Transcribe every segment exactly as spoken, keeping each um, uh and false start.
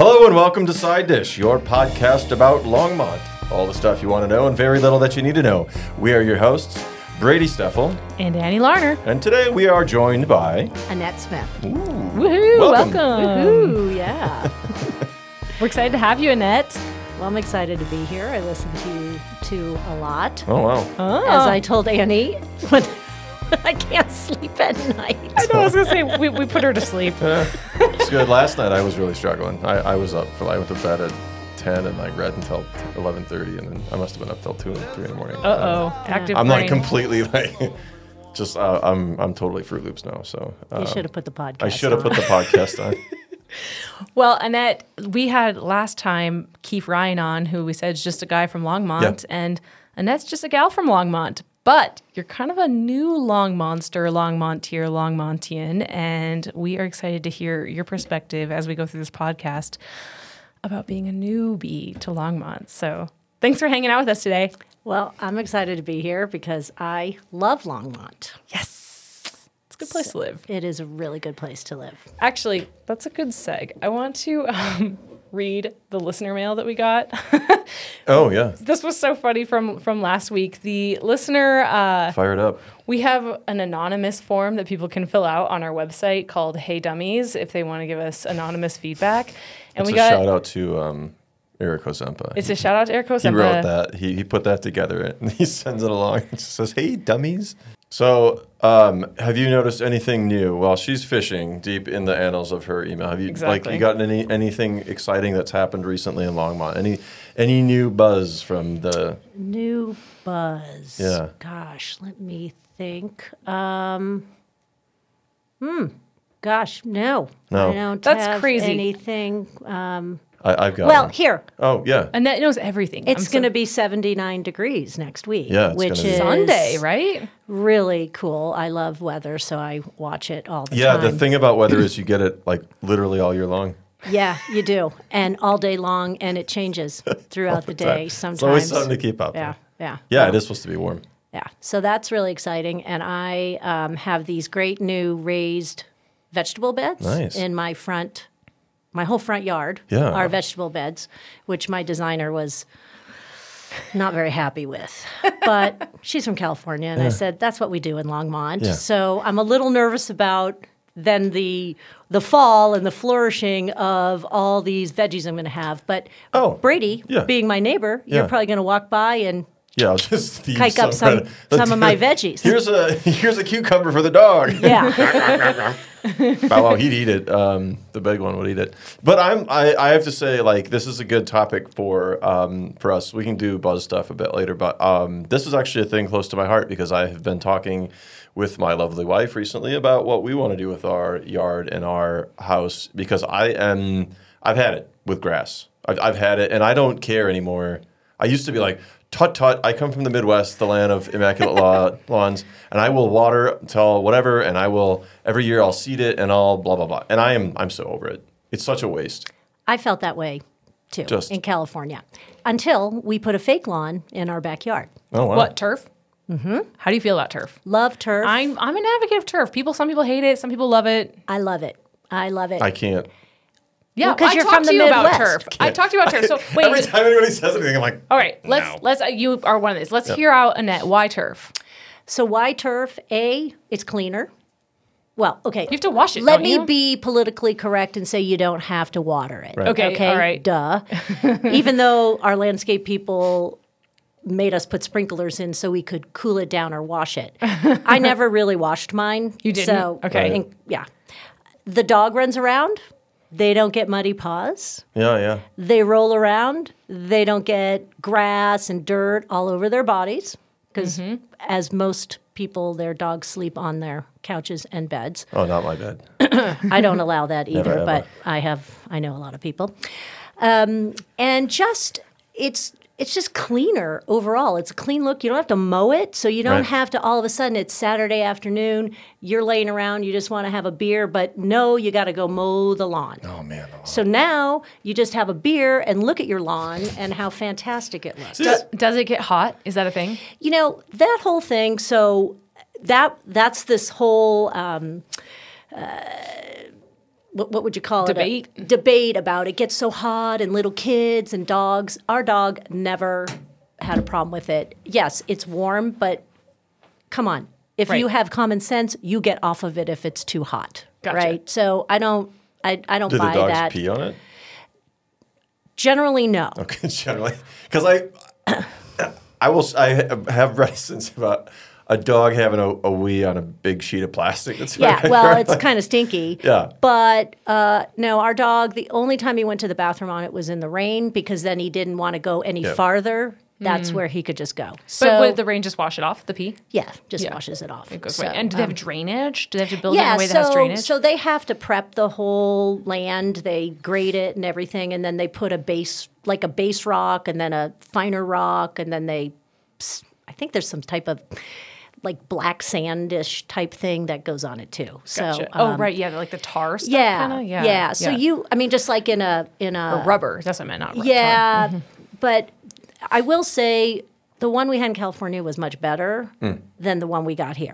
Hello and welcome to Side Dish, your podcast about Longmont. All the stuff you want to know and very little that you need to know. We are your hosts, Brady Steffel. And Annie Larner. And today we are joined by... Annette Smith. Ooh, Woohoo! welcome. Welcome. Woohoo, yeah. We're excited to have you, Annette. Well, I'm excited to be here. I listen to you two a lot. Oh, wow. Oh. As I told Annie, when I can't sleep at night. I know, I was going to say, we, we put her to sleep. Yeah, it's good. Last night I was really struggling. I, I was up for, I went to bed at ten and like read until eleven thirty, and then I must have been up till two and three in the morning. Uh-oh. Active I'm brain. not completely like... Just, uh, I'm I'm totally Fruit Loops now, so... Uh, You should have put the podcast I should have on. put the podcast on. Well, Annette, we had last time Keith Ryan on, who we said is just a guy from Longmont, Yeah. and Annette's just a gal from Longmont. But you're kind of a new Longmonster, Longmontier, Longmontian, and we are excited to hear your perspective as we go through this podcast about being a newbie to Longmont. So thanks for hanging out with us today. Well, I'm excited to be here because I love Longmont. Yes. It's a good place to live. It is a really good place to live. Actually, that's a good seg. I want to um, read the listener mail that we got. Oh, yeah. This was so funny from, from last week. The listener, uh, Fired up. we have an anonymous form that people can fill out on our website called Hey Dummies if they want to give us anonymous feedback. And It's we a got shout out to um, Eric Ozempa. it's a shout out to Eric Ozempa. He wrote that. He he put that together and he sends it along and says, "Hey, dummies." So, um, have you noticed anything new while she's fishing deep in the annals of her email? Have you Exactly. like you gotten any anything exciting that's happened recently in Longmont? Any any new buzz from the? New buzz. Yeah. Gosh, let me think. Um, hmm. Gosh, no. No. I don't That's have crazy. anything. Um, I, I've got. well, one. here. Oh yeah. Annette knows everything. It's I'm so- going to be seventy-nine degrees next week. Yeah, it's which gonna be- is Sunday, right? really cool. I love weather, so I watch it all the Yeah, time. the thing about weather is you get it like literally all year long. Yeah, you do. And all day long, and it changes throughout the day sometimes. It's always something to keep up. Yeah, with. yeah. Yeah, Well, it is supposed to be warm. Yeah, so that's really exciting. And I um, have these great new raised vegetable beds Nice. in my front, my whole front yard Yeah. are vegetable beds, which my designer was not very happy with. But she's from California, and I said, that's what we do in Longmont. Yeah. So I'm a little nervous about then the the fall and the flourishing of all these veggies I'm going to have. But Oh, Brady, yeah. being my neighbor, you're Yeah. probably going to walk by and Yeah, I'll just feed hike up some, right- some of my veggies. Here's a here's a cucumber for the dog. Yeah. Bow Wow, he'd eat it. Um, the big one would eat it. But I'm I, I have to say, like, this is a good topic for um, for us. We can do buzz stuff a bit later, but um, this is actually a thing close to my heart because I have been talking with my lovely wife recently about what we want to do with our yard and our house because I am I've had it with grass. I've, I've had it, and I don't care anymore. I used to be like, tut tut, I come from the Midwest, the land of immaculate law, lawns, and I will water until whatever, and I will, every year I'll seed it, and I'll blah, blah, blah. And I am, I'm so over it. It's such a waste. I felt that way too Just- in California until we put a fake lawn in our backyard. Oh, wow. What, turf? Mm-hmm. How do you feel about turf? Love turf. I, I'm I'm an advocate of turf. People, some people hate it, some people love it. love it. I love it. I can't. Yeah, Well, 'cause I you're talked from to the you about Midwest. turf. I talked to you about turf. So wait, Every time anybody says anything, I'm like, all right, let's No. let's uh, you are one of these. Let's hear out Annette. Why turf? so why turf? A, it's cleaner. Well, okay. You have to wash it. Let don't me you? be politically correct and say you don't have to water it. Right. Okay, Okay. all right. Duh. Even though our landscape people made us put sprinklers in so we could cool it down or wash it. I never really washed mine. You didn't? So, Okay. I think- yeah. The dog runs around. They don't get muddy paws. yeah, yeah. They roll around. They don't get grass and dirt all over their bodies because, Mm-hmm. as most people, their dogs sleep on their couches and beds. Oh, not my bed. I don't allow that either, ever. but I have. I know a lot of people, um, and just it's it's just cleaner overall. It's a clean look. You don't have to mow it, so you don't Right. have to all of a sudden it's Saturday afternoon. You're laying around. You just want to have a beer, but no, you got to go mow the lawn. Oh, man. Oh. So now you just have a beer and look at your lawn and how fantastic it looks. Do- does it get hot? Is that a thing? You know, that whole thing, so that that's this whole um, uh, what, what would you call Debate? it? A debate about it gets so hot and little kids and dogs. Our dog never had a problem with it. Yes, it's warm, but come on. If Right. you have common sense, you get off of it if it's too hot, Gotcha. right? So I don't, I, I don't Do the buy dogs that. pee on it? Generally, no. Okay, generally, because I, I will. s- I have reticence about a dog having a, a wee on a big sheet of plastic. That's Yeah, well, it's kind of stinky. Yeah. But uh, no, our dog, the only time he went to the bathroom on it was in the rain because then he didn't want to go any Yeah. farther. That's where he could just go. So, But would the rain just wash it off, the pee? yeah, just Yeah. washes it off. It goes So, right. And do they have um, drainage? Do they have to build it in yeah, a way that so, has drainage? so they have to prep the whole land. They grade it and everything, and then they put a base, like a base rock, and then a finer rock, and then they, I think there's some type of like black sandish type thing that goes on it too. So, Gotcha. oh, um, right. Yeah, like the tar stuff yeah, kinda? yeah, Yeah. So yeah. you, I mean, just like in a in a Or rubber. That's what I meant, not rubber. yeah, but I will say the one we had in California was much better than the one we got here.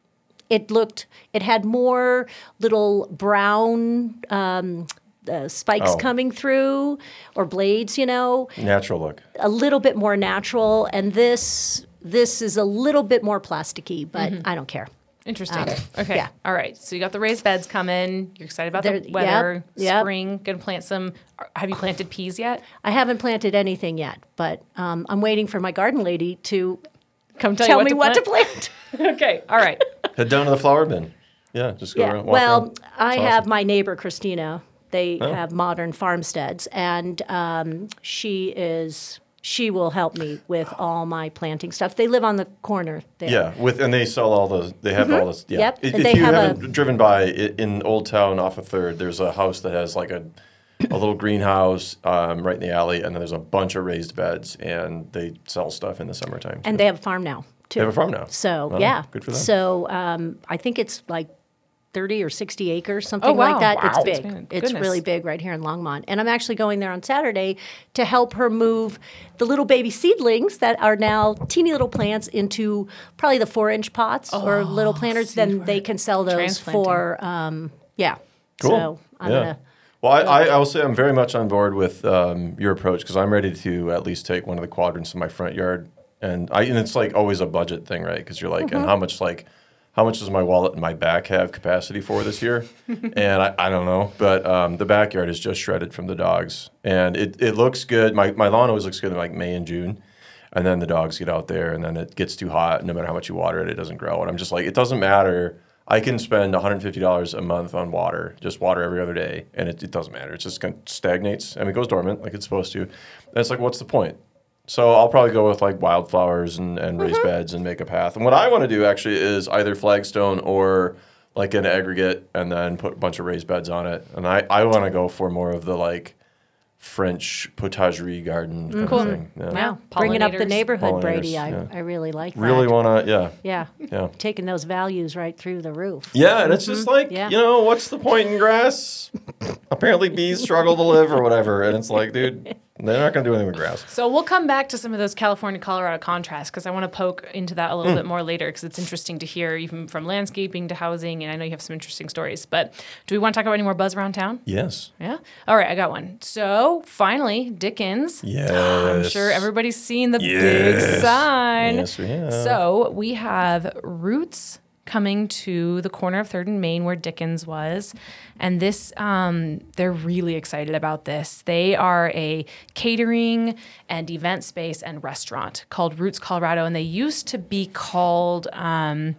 It looked, it had more little brown um, uh, spikes Oh. coming through or blades, you know, natural look. a little bit more natural. And this this is a little bit more plasticky, but I don't care. Interesting. Um, okay. yeah. All right. So you got the raised beds coming. You're excited about They're- the weather. yep, yep. Spring. Going to plant some. Have you planted peas yet? I haven't planted anything yet, but um, I'm waiting for my garden lady to Come tell, tell you me what to plant. plant. Okay. All right. Head down to the flower bin. Yeah, just go Yeah. around. Walk Well, around. I It's have awesome. my neighbor Christina. They Oh. have modern farmsteads, and um, she is she will help me with all my planting stuff. They live on the corner there. Yeah, with and they sell all the they have all this. Yeah. Yep, If, and if they you have a- haven't driven by i- in Old Town off of Third, there's a house that has like a a little greenhouse um, right in the alley, and then there's a bunch of raised beds, and they sell stuff in the summertime. And they have a farm now too. They have a farm now. So Oh, yeah, good for them. So um, I think it's like thirty or sixty acres, something Oh, wow. like that. Wow. It's big. Expanded. It's Goodness. really big right here in Longmont. And I'm actually going there on Saturday to help her move the little baby seedlings that are now teeny little plants into probably the four inch pots or little planters. Then they can sell those Transplanting. for um, yeah. Cool. So I'm yeah. gonna. Well, I, I, I will say I'm very much on board with um, your approach because I'm ready to at least take one of the quadrants in my front yard, and I and it's like always a budget thing, right? Because you're like, Mm-hmm. and how much like, how much does my wallet and my back have capacity for this year? And I, I don't know, but um, the backyard is just shredded from the dogs, and it, it looks good. My my lawn always looks good in like May and June, and then the dogs get out there, and then it gets too hot. No matter how much you water it, it doesn't grow. And I'm just like, it doesn't matter. I can spend one hundred fifty dollars a month on water, just water every other day, and it, it doesn't matter. It just kind of stagnates. I mean, it goes dormant like it's supposed to. And it's like, what's the point? So I'll probably go with like wildflowers and, and raised beds and make a path. And what I want to do actually is either flagstone or like an aggregate and then put a bunch of raised beds on it. And I, I want to go for more of the like French potagerie garden kind Cool. of thing. Yeah. Yeah. Wow, bringing up the Pollinators. neighborhood, Brady. I, Pollinators, yeah. I really like that. Really want to, yeah. Yeah. Yeah. Taking those values right through the roof. Yeah, and it's just like, Mm-hmm. Yeah. you know, what's the point in grass? Apparently bees struggle to live or whatever. And it's like, dude, they're not going to do anything with grass. So we'll come back to some of those California Colorado contrasts because I want to poke into that a little Hmm. bit more later because it's interesting to hear even from landscaping to housing, and I know you have some interesting stories. But do we want to talk about any more buzz around town? Yes. Yeah. All right, I got one. So finally, Dickens. Yes. I'm sure everybody's seen the big Yes. sign. Yes, we have. So we have Roots coming to the corner of Third and Main where Dickens was. And this, um, they're really excited about this. They are a catering and event space and restaurant called Roots Colorado. And they used to be called, um,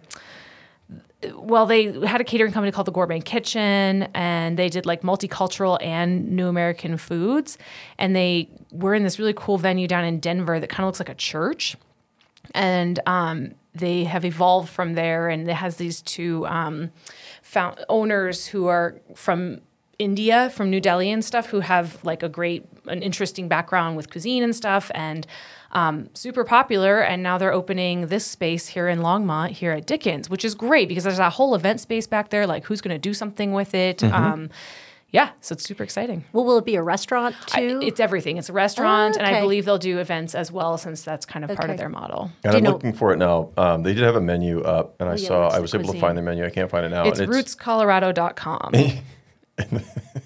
well, they had a catering company called the Gourmet Kitchen, and they did like multicultural and New American foods. And they were in this really cool venue down in Denver that kind of looks like a church. And um, they have evolved from there, and it has these two um, found owners who are from India, from New Delhi and stuff, who have like a great, an interesting background with cuisine and stuff, and um, super popular. And now they're opening this space here in Longmont, here at Dickens, which is great because there's that whole event space back there. Like, who's going to do something with it? Mm-hmm. Um, yeah, so it's super exciting. Well, will it be a restaurant I- too? it's everything. It's a restaurant, and I Okay. believe they'll do events as well, since that's kind of part Okay. of their model. And Do I'm you know- looking for it now. Um, they did have a menu up, and I yeah, saw what's I the was able to cuisine? find the menu. I can't find it now. It's and roots colorado dot com. And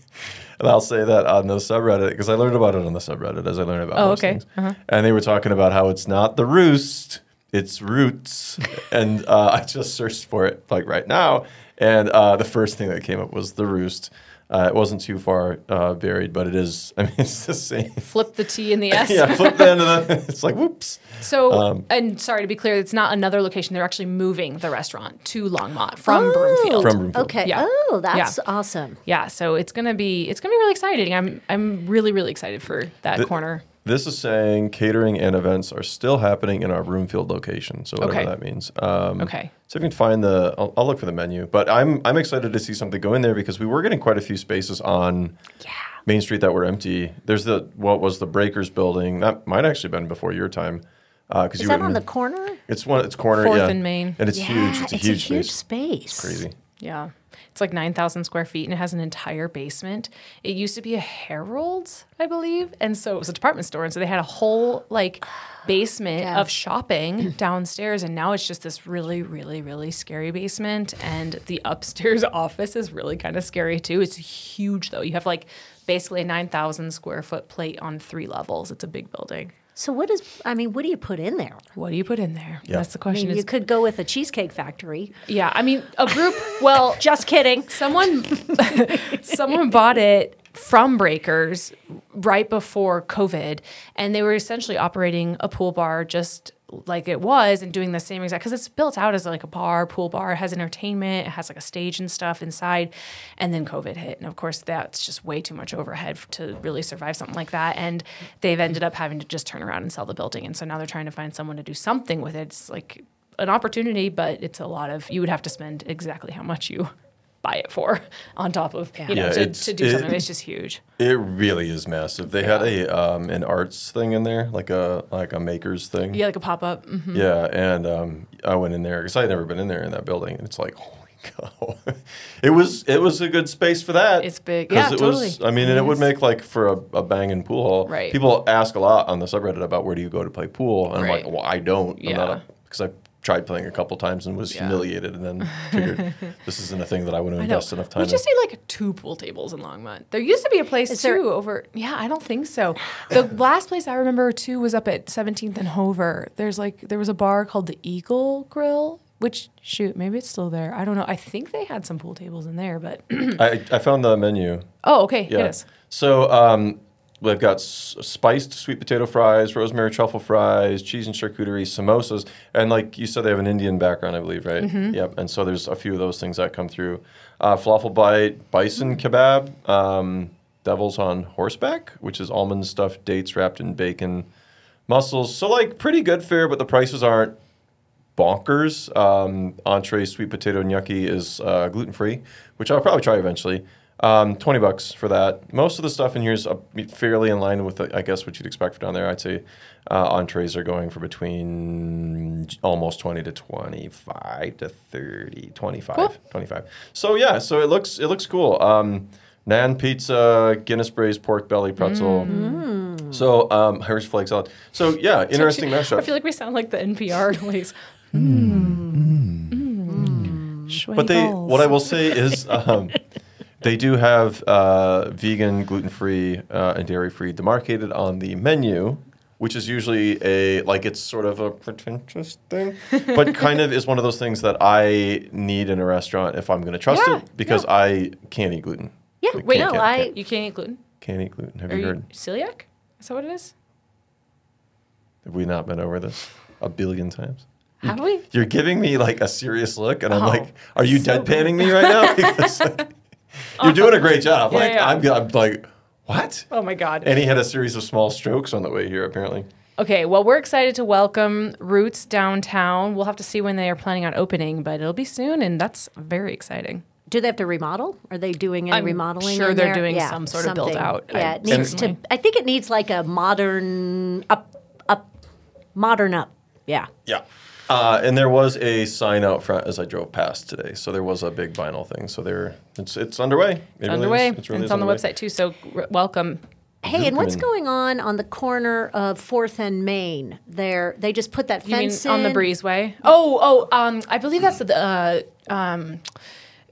I'll say that on the subreddit because I learned about it on the subreddit as I learned about Oh, most okay. things. Uh-huh. And they were talking about how it's not the roost, it's roots. And uh, I just searched for it like right now. And uh, the first thing that came up was the roost. Uh, it wasn't too far uh, buried, but it is, I mean, it's the same. Flip the T and the S. Yeah, flip the end of the, it's like, whoops. So, Um, and sorry to be clear, it's not another location. They're actually moving the restaurant to Longmont from Oh, Broomfield. From Broomfield. Okay. Yeah. Oh, that's Yeah. awesome. Yeah, so it's gonna be it's gonna be really exciting. I'm I'm really really excited for that The- corner. This is saying catering and events are still happening in our Broomfield location. So whatever Okay. that means. Um, Okay. So if you can find the, I'll, I'll look for the menu. But I'm I'm excited to see something go in there because we were getting quite a few spaces on Yeah. Main Street that were empty. There's the what was the Breakers building that might actually been before your time. Because Is you that were on in- the corner? It's one. It's corner. Fourth yeah. and Main. and it's yeah, huge. It's a huge space. space. Crazy. Yeah. It's like nine thousand square feet and it has an entire basement. It used to be a Harold's, I believe. And so it was a department store. And so they had a whole like basement Yeah. of shopping downstairs. And now it's just this really, really, really scary basement. And the upstairs office is really kind of scary too. It's huge though. You have like basically a nine thousand square foot plate on three levels. It's a big building. So what is? I mean, what do you put in there? What do you put in there? Yeah. That's the I question. mean, you Is could go with a cheesecake factory. yeah, I mean, a group. Well, Just kidding. someone someone bought it from Breakers right before COVID, and they were essentially operating a pool bar just like it was and doing the same exact because it's built out as like a bar, pool bar. It has entertainment, it has like a stage and stuff inside, and then COVID hit, and of course that's just way too much overhead f- to really survive something like that. And they've ended up having to just turn around and sell the building, and so now they're trying to find someone to do something with it. It's like an opportunity, but it's a lot of you would have to spend exactly how much you buy it for on top of you know Yeah, to, it's- to do it- something that's just huge. It really is massive. They had a um, an arts thing in there, like a like a makers thing. Yeah, like a pop up. Mm-hmm. Yeah, and um, I went in there because I had never been in there in that building, and it's like, holy cow! it was it was a good space for that. It's big. 'Cause Yeah, it was. totally. I mean, and it would Yes. make like for a, a banging pool hall. Right. People ask a lot on the subreddit about where do you go to play pool, and Right. I'm like, well, I don't. I'm not Yeah. because I tried playing a couple times and was Yeah. humiliated, and then figured this isn't a thing that I want to I know. invest enough time. We just in. need like two pool tables in Longmont. There used to be a place Is too there- over. Yeah, I don't think so. The last place I remember too was up at seventeenth and Hover. There's like there was a bar called the Eagle Grill. Which shoot, maybe it's still there. I don't know. I think they had some pool tables in there, but I, I found the menu. oh, okay, Yeah. hit us. So um, we've got s- spiced sweet potato fries, rosemary truffle fries, cheese and charcuterie, samosas, and like you said, they have an Indian background, I believe, right? Mm-hmm. Yep. And so there's a few of those things that come through. Uh, falafel bite, bison kebab, um, devil's on horseback, which is almond stuffed dates wrapped in bacon, mussels. So like pretty good fare, but the prices aren't bonkers. Um, entree sweet potato gnocchi is uh, gluten free, which I'll probably try eventually. Um, twenty bucks for that. Most of the stuff in here is uh, fairly in line with, uh, I guess, what you'd expect down there. I'd say uh, entrees are going for between almost twenty to twenty-five to thirty, twenty-five, Cool. twenty-five. So yeah, so it looks it looks cool. Um, Nan pizza, Guinness braised pork belly pretzel. So um, Irish flag salad. So yeah, interesting mashup. I feel like we sound like the N P R noise. Mm. Mm. But they, what I will say is, um, they do have uh, vegan, gluten-free, uh, and dairy-free demarcated on the menu, which is usually a like it's sort of a pretentious thing, but kind of is one of those things that I need in a restaurant if I'm going to trust Yeah, it because yeah. I can't eat gluten. Yeah. Like, Wait, can't, no, can't, I- can't, You can't eat gluten? can't eat gluten. Have Are you you heard? celiac? Is that what it is? Have we not been over this a billion times? Have we? You're giving me like a serious look, and I'm Oh, like, "Are you so deadpanning me right now?" Because like, you're doing a great job. Yeah, like yeah. I'm, I'm like, what? Oh my God. And he had a series of small strokes on the way here, apparently. Okay, well, we're excited to welcome Roots downtown. We'll have to see when they are planning on opening, but it'll be soon, and that's very exciting. Do they have to remodel? Are they doing any I'm remodeling? sure in they're there? doing Yeah, some sort of build something. out. Yeah, I- it needs to. certainly. I think it needs like a modern up, up, modern up. Yeah. Yeah. Uh, and there was a sign out front as I drove past today, so there was a big vinyl thing. So there, it's it's underway. It really Underway. is. It's really and is it's on the underway. website too, so r- welcome. Hey, and what's Zuckerman. going on on the corner of Fourth and Main? There, they just put that You mean fence on the in. breezeway? Oh, oh, um, I believe that's the uh, um,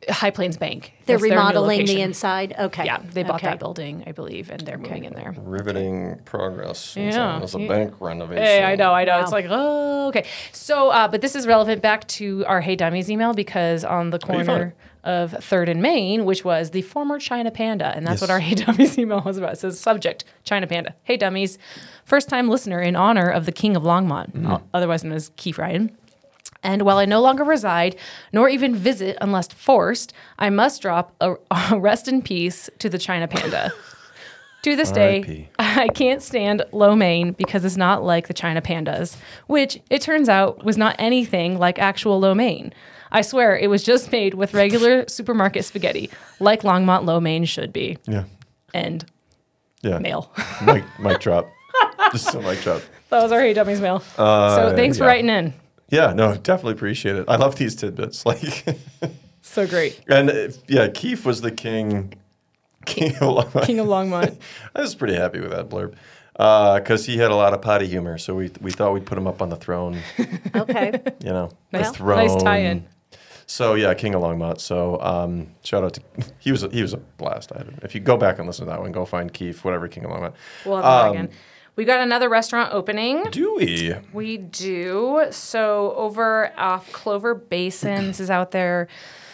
High Plains Bank. They're That's their new remodeling the location. inside? Okay. Yeah, they bought Okay. that building, I believe, and they're moving in there. Riveting progress. Yeah. It's a Yeah. bank renovation. Hey, I know, I know. Wow. It's like, oh, okay. So, uh, but this is relevant back to our Hey Dummies email because on the you found corner of third and Main, which was the former China Panda, and that's Yes. what our Hey Dummies email was about. It says, subject, China Panda. Hey Dummies, first time listener in honor of the King of Longmont, Mm. otherwise known as Keith Ryan. And while I no longer reside, nor even visit unless forced, I must drop a, a rest in peace to the China Panda. To this R I day, P I can't stand lo mein because it's not like the China Pandas, which it turns out was not anything like actual lo mein. I swear it was just made with regular supermarket spaghetti, like Longmont lo mein should be. Yeah. End. Yeah. Mail. Mic, mic drop. Just a mic drop. That was our Hey Dummies mail. Uh, so thanks for yeah. writing in. Yeah, no, definitely appreciate it. I love these tidbits. Like, So great. and uh, yeah, Keith was the king. King of King of Longmont. I was pretty happy with that blurb because he had a lot of potty humor. So we we thought we'd put him up on the throne. Okay. You know, Nice- the throne. nice tie-in. So yeah, King of Longmont. So um, shout out to he was a, he was a blast. I had, if you go back and listen to that one, go find Keith, whatever King of Longmont. We'll have that Um, again. We got another restaurant opening. Do we? We do. So over off Clover Basin, this is out there.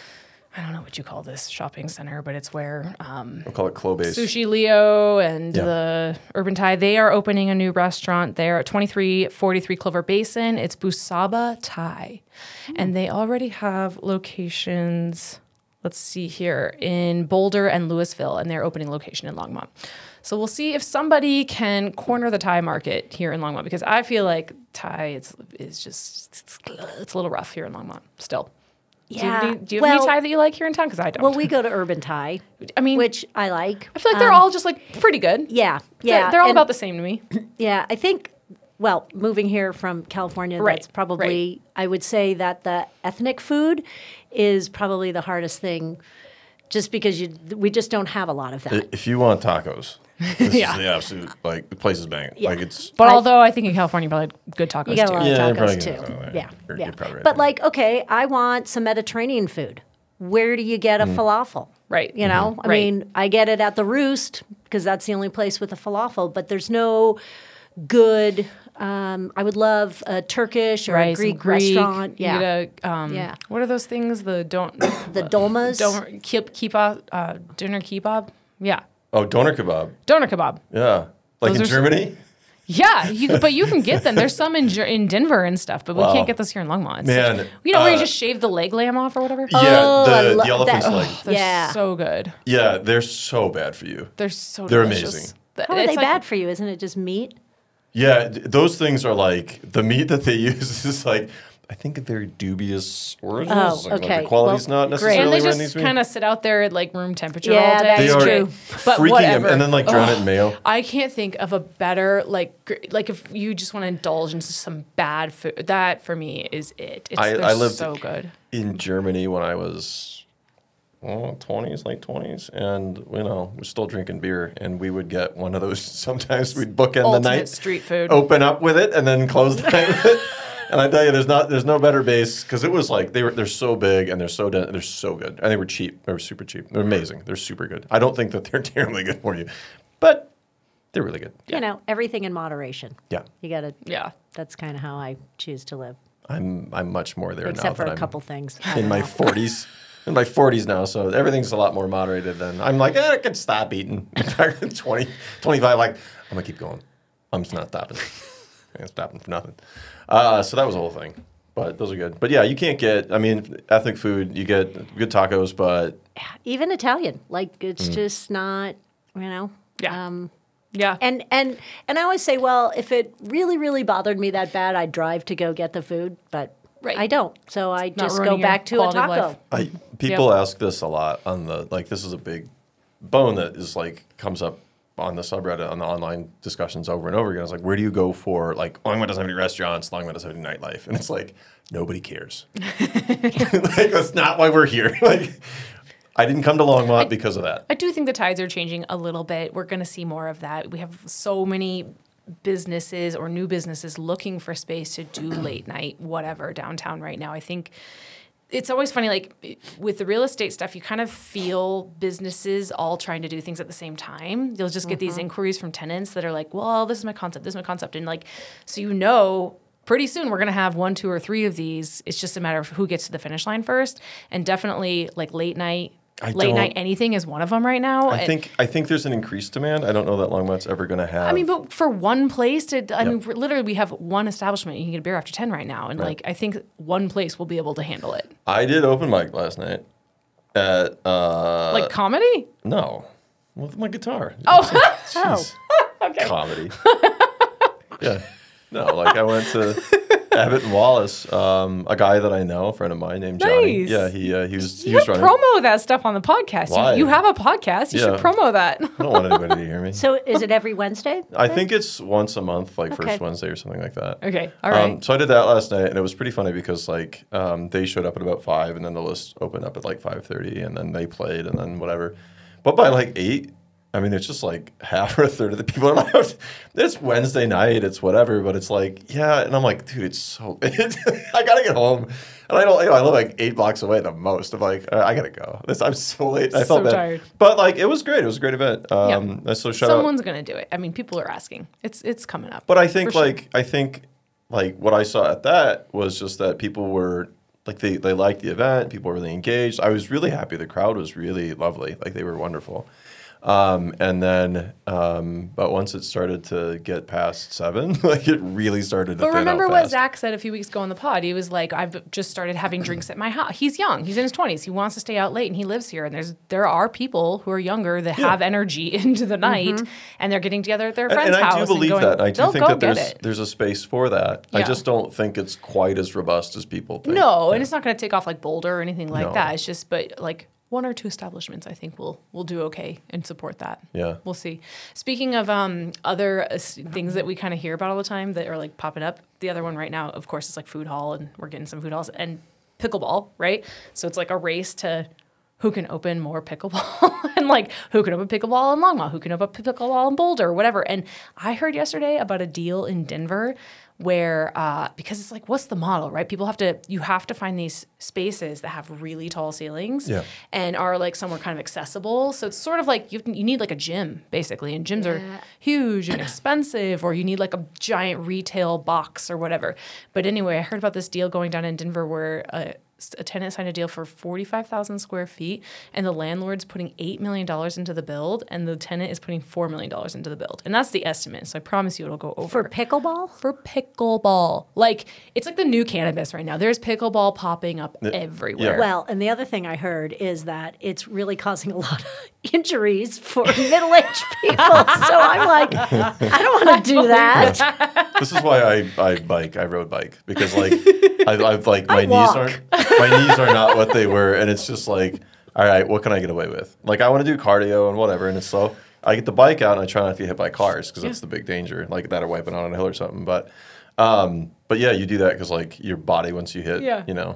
I don't know what you call this shopping center, but it's where um, We'll call it Clobase. Sushi Leo and Yeah. the Urban Thai, they are opening a new restaurant there at twenty-three forty-three Clover Basin. It's Busaba Thai. And they already have locations, let's see here, in Boulder and Louisville, and their opening location in Longmont. So we'll see if somebody can corner the Thai market here in Longmont, because I feel like Thai it's, is just, it's, it's a little rough here in Longmont still. Yeah. Do you have any, do you have well, any Thai that you like here in town? Because I don't. well, we go to Urban Thai, I mean, which I like. I feel like they're all just like pretty good. Yeah. They're- Yeah. They're all and- about the same to me. Yeah, I think, well, moving here from California, Right, that's probably, I would say that the ethnic food is probably the hardest thing just because you we just don't have a lot of that. I- If you want tacos, this Yeah. is the absolute like the place is banging. Yeah. Like it's But I- although I think in California, you probably have good tacos You got a too. lot Yeah, you're of probably tacos gonna- too. oh, yeah. Yeah, You're- yeah. you're probably right But there. like, okay, I want some Mediterranean food. Where do you get a Mm. falafel? Right. You know, I Right. mean, I get it at the Roost because that's the only place with a falafel. But there's no good. Um, I would love a Turkish or Right, a some Greek, Greek restaurant. You Yeah, get a, um, Yeah. What are those things? The don't the dolmas. don't keep kebab, uh, dinner kebab. Yeah, oh doner kebab. doner kebab. Yeah, like Those in are s- Germany. Yeah, you but you can get them. There's some in Ger- in Denver and stuff, but we Wow. can't get those here in Longmont. It's Man, such- you know where you uh, just shave the leg lamb off or whatever. Yeah, Oh, I the, lo- the elephant's that- leg. They're Yeah. so good. Yeah, they're so bad for you. They're so They're delicious. amazing. Th- How are it's they like- bad for you? Isn't it just meat? Yeah, d- those things are like the meat that they use is like I think a very dubious origins. Oh, like, okay. the quality's Well, not great. necessarily And they where it needs just to be. kind of sit out there at like room temperature Yeah, all day. that's They are true. But freaking whatever. and then like drown it in mayo. I can't think of a better like gr- like if you just want to indulge in some bad food. That for me is it. It's I- they're I lived- so good. In Germany when I was well, twenties, late twenties, and you know, we're still drinking beer, and we would get one of those. Sometimes we'd bookend the Ultimate night, street food. open up with it, and then close the night with it. And I tell you, there's not, there's no better base because it was like they were, they're so big and they're so dense, they're so good, and they were cheap. They were super cheap. They're amazing. They're super good. I don't think that they're terribly good for you, but they're really good. You know, everything in moderation. Yeah, You got to. Yeah. That's kind of how I choose to live, I'm, I'm much more there now except for that a I'm couple things. I in don't my know. forties. In my forties now, so everything's a lot more moderated than I'm like, eh, I can stop eating. Back in twenty, twenty-five, like, I'm gonna keep going. I'm just not stopping. I ain't stopping for nothing. Uh, so that was the whole thing. But those are good. But yeah, you can't get, I mean, ethnic food, you get good tacos, but Even Italian, like it's Mm. just not. You know. Yeah. Um, Yeah. And and and I always say, well, if it really really bothered me that bad, I'd drive to go get the food, but Right. I don't. So I just go ruining your back to a quality of taco. life. I people ask this a lot on the, like, this is a big bone that is like, comes up on the subreddit, on the online discussions over and over again. It's like, where do you go for, like, Longmont doesn't have any restaurants, Longmont doesn't have any nightlife. And it's like, nobody cares. Like, that's not why we're here. Like, I didn't come to Longmont because of that. I do think the tides are changing a little bit. We're going to see more of that. We have so many businesses or new businesses looking for space to do late night, whatever, downtown right now. I think it's always funny, like with the real estate stuff, you kind of feel businesses all trying to do things at the same time. You'll just get mm-hmm. these inquiries from tenants that are like, well, this is my concept, this is my concept. And like, so you know, pretty soon we're going to have one, two, or three of these. It's just a matter of who gets to the finish line first. And definitely like late night, I late night anything is one of them right now. I and think I think there's an increased demand. I don't know that Longmont's ever going to have. I mean, but for one place to, I yep. mean, literally we have one establishment. You can get a beer after ten right now. And right. like, I think one place will be able to handle it. I did open mic last night at... Uh, like comedy? No. With my guitar. Oh. Jeez. Okay. Comedy. Yeah. No, like I went to Abbott and Wallace, um, a guy that I know, a friend of mine named Johnny. Nice. Yeah, he uh, he was he you was should running. promo that stuff on the podcast. Why? You, you have a podcast. You Yeah. should promo that. I don't want anybody to hear me. So is it every Wednesday? I think it's once a month, like Okay. first Wednesday or something like that. Okay, all right. Um, so I did that last night, and it was pretty funny because like um, they showed up at about five, and then the list opened up at like five thirty, and then they played, and then whatever. But by like eight, I mean it's just like half or a third of the people are like, it's Wednesday night, it's whatever, but it's like yeah, and I'm like, dude, it's so. I gotta get home, and I don't. You know, I live like eight blocks away at the most. I'm like, I gotta go. This, I'm so late. I felt So bad, tired. but like it was great. It was a great event. Um, Yeah. So shout out. Someone's gonna do it. I mean, people are asking. It's it's coming up. But I think For sure. like I think like what I saw at that was just that people were like they, they liked the event, people were really engaged. I was really happy. The crowd was really lovely. Like they were wonderful. Um, and then, um, but once it started to get past seven, like it really started to But thin remember out what fast. Zach said a few weeks ago on the pod? He was like, "I've just started having drinks at my house." He's young. He's in his twenties. He wants to stay out late, and he lives here. And there's there are people who are younger that Yeah. have energy into the night, and they're getting together at their And, friend's and I house. do believe and going, that. I do they'll think go that get there's it. there's a space for that. I Yeah. just don't think it's quite as robust as people think. No, Yeah. and it's not going to take off like Boulder or anything like No. that. It's just, but like one or two establishments, I think will will do okay and support that. Yeah. We'll see. Speaking of um, other uh, s- things that we kind of hear about all the time that are like popping up, the other one right now, of course, is like food hall, and we're getting some food halls and pickleball, right? So it's like a race to who can open more pickleball and like who can open pickleball in Longmont, who can open pickleball in Boulder, whatever. And I heard yesterday about a deal in Denver where uh, because it's like, what's the model, right? People have to, you have to find these spaces that have really tall ceilings Yeah. and are like somewhere kind of accessible. So it's sort of like you you need like a gym basically, and gyms Yeah. are huge and expensive, or you need like a giant retail box or whatever. But anyway, I heard about this deal going down in Denver where a, a tenant signed a deal for forty-five thousand square feet, and the landlord's putting eight million dollars into the build, and the tenant is putting four million dollars into the build. And that's the estimate. So I promise you it'll go over. For pickleball? For pickleball. Like, it's like the new cannabis right now. There's pickleball popping up everywhere. Well, and the other thing I heard is that it's really causing a lot of injuries for middle-aged people. So I'm like, I don't want to do that. This is why I, I bike. I rode bike because like I, I've like my I knees walk. aren't my knees are not what they were, and it's just like, all right, what can I get away with? Like I want to do cardio and whatever, and it's so I get the bike out and I try not to get hit by cars because that's the big danger, like that or wiping out on a hill or something. But um, but yeah, you do that because like your body once you hit, Yeah. you know.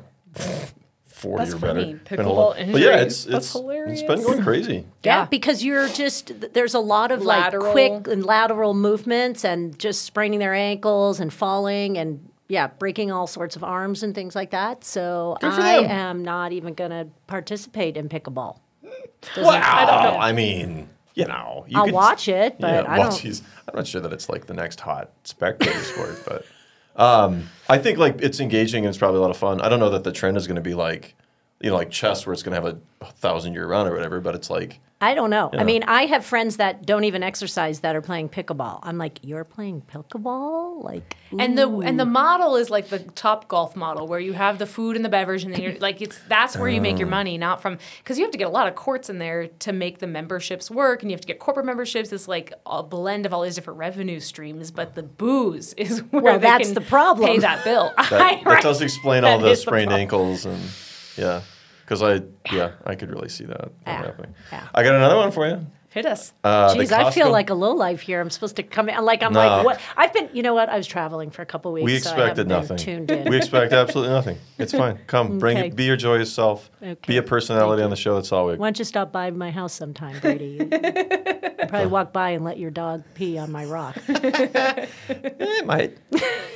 forty That's or better. funny. Been a whole- Pickleball But yeah, injuries. it's That's it's hilarious. it's been going crazy. Yeah, Yeah. because you're just, there's a lot of Lateral. like quick and lateral movements and just spraining their ankles and falling and, yeah, breaking all sorts of arms and things like that. So Good for I them. am not even going to participate in pickleball. Wow, I, mean, you know, you I'll could- watch it, but yeah, I well, don't. geez, I'm not sure that it's like the next hot spectator sport, but um, I think like it's engaging and it's probably a lot of fun. I don't know that the trend is going to be like, you know, like chess where it's going to have a thousand year run or whatever, but it's like, I don't know. Yeah. I mean, I have friends that don't even exercise that are playing pickleball. I'm like, you're playing pickleball? Like, And the and the model is like the Top Golf model, where you have the food and the beverage, and then you're like, it's that's where you make Oh. your money, not from, because you have to get a lot of courts in there to make the memberships work, and you have to get corporate memberships. It's like a blend of all these different revenue streams, but the booze is where Well, they that's can the problem. pay that bill. that, that does explain all That the is the sprained problem. ankles and yeah, because I, yeah, I could really see that, that Yeah. happening. Yeah. I got another one for you. Hit us. Uh, the Jeez, I feel Costco- like a lowlife here. I'm supposed to come in. Like, I'm No. like, what? I've been, you know what? I was traveling for a couple weeks. We so I expected haven't been nothing. Tuned in. We expect absolutely nothing. It's fine. Come, bring Okay. it. Be your joyous self. Okay. Be a personality on the show. That's all we. Why don't you stop by my house sometime, Brady? I'll probably walk by and let your dog pee on my rock. It might.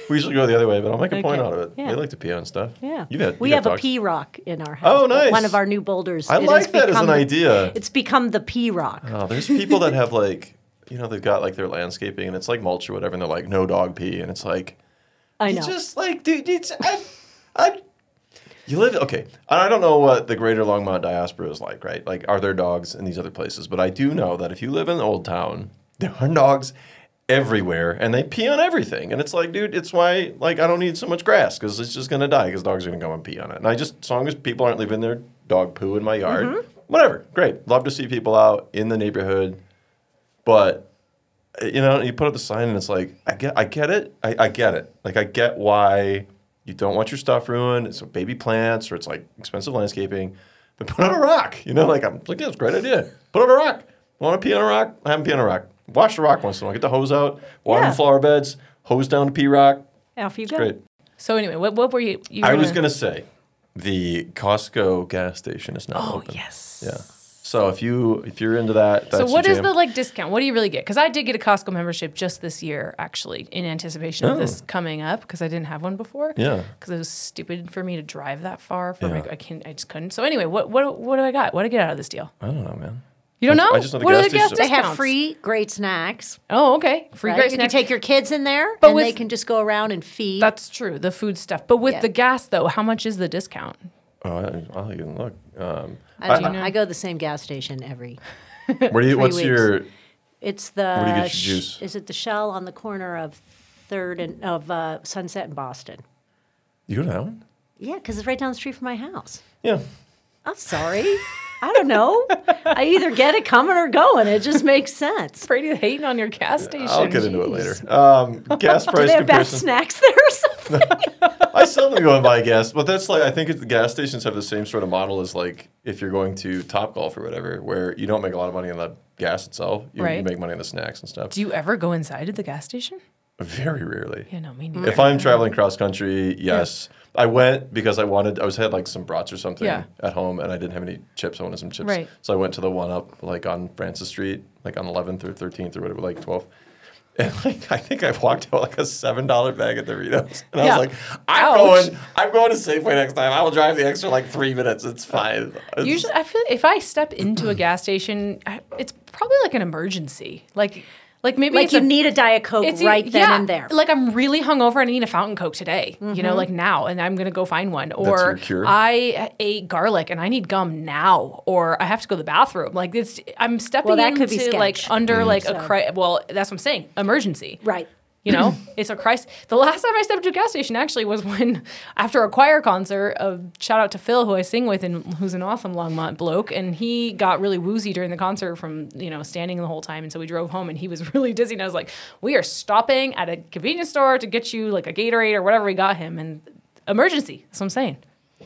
We usually go the other way, but I'll make a point Okay. out of it. Yeah. They like to pee on stuff. Yeah. You've had, we you've have had a dogs. pea rock in our house. Oh, nice. One of our new boulders. I It like has that as become an the- idea. It's become the pea rock. Oh, there's people that have like, you know, they've got like their landscaping and it's like mulch or whatever, and they're like, no dog pee, and it's like, I know. it's just like, dude, it's I, I. You live okay. And I don't know what the greater Longmont diaspora is like, right? Like, are there dogs in these other places? But I do know that if you live in Old Town, there are dogs everywhere, and they pee on everything. And it's like, dude, it's why like I don't need so much grass because it's just gonna die because dogs are gonna go and pee on it. And I just, as long as people aren't leaving their dog poo in my yard, Mm-hmm. whatever, great. Love to see people out in the neighborhood, but you know, you put up the sign and it's like, I get, I get it, I, I get it. Like I get why you don't want your stuff ruined. It's baby plants or it's like expensive landscaping, but put on a rock. You know, like I'm like, yeah, it's a great idea. Put on a rock. Want to pee on a rock? I have them pee on a rock. Wash the rock once in a while. Get the hose out, water Yeah. the flower beds, hose down the pee rock. Off you It's go. great. So anyway, what, what were you? you I were was gonna say, the Costco gas station is now Oh open. yes. Yeah. So if you if you're into that, that's So what your is jam. the like discount? What do you really get? Because I did get a Costco membership just this year, actually, in anticipation of Oh. this coming up, because I didn't have one before. Yeah. Because it was stupid for me to drive that far. For Yeah. my, I can't. I just couldn't. So anyway, what what what do I got? What do I get out of this deal? I don't know, man. You don't I- know? I just know the what gas are the gas station- They have discounts? free great snacks. Oh, okay. Free Right? great You can snacks. take your kids in there, But and with- they can just go around and feed. That's true. The food stuff. But with Yeah. the gas, though, how much is the discount? Oh, I, I'll even look. Um, I, I- do I go to the same gas station every. where do you? Three What's weeks. your? It's the. Where do you get your sh- juice? Is it the Shell on the corner of Third and of uh, Sunset and Boston? You go to that one? Yeah, because it's right down the street from my house. Yeah. I'm sorry. I don't know. I either get it coming or going. It just makes sense. Brady hating on your gas station. I'll get into it Jeez. later. Um, gas Do price they have bad comparison. snacks there or something? I seldom go and buy gas, but that's like I think it, the gas stations have the same sort of model as like if you're going to Topgolf or whatever, where you don't make a lot of money on the gas itself. You, you Right. make money on the snacks and stuff. Do you ever go inside of the gas station? Very rarely. Yeah, no, me neither. If I'm traveling cross country, yes. I went because I wanted, I was had like some brats or something Yeah. at home and I didn't have any chips. I wanted some chips. Right. So I went to the one up like on Francis Street, like on eleventh or thirteenth or whatever, like twelfth. And like, I think I walked out like a seven dollar bag of Doritos. And Yeah. I was like, I'm Ouch. going, I'm going to Safeway next time. I will drive the extra like three minutes. It's fine. It's- Usually, I feel if I step into a gas station, I, it's probably like an emergency. Like, like maybe like it's you a, need a Diet Coke it's right e- then yeah, and there. Like I'm really hungover and I need a fountain Coke today. You know, like now, and I'm gonna go find one. your Or cure? I ate garlic and I need gum now. Or I have to go to the bathroom. Like it's, I'm stepping Well, that into could be like sketch. under like a So- cri- well, that's what I'm saying, emergency. Right. You know, it's a crisis. The last time I stepped to a gas station actually was when, after a choir concert, uh, shout out to Phil, who I sing with and who's an awesome Longmont bloke, and he got really woozy during the concert from, you know, standing the whole time. And so we drove home and he was really dizzy. And I was like, we are stopping at a convenience store to get you like a Gatorade or whatever we got him. And emergency. That's what I'm saying.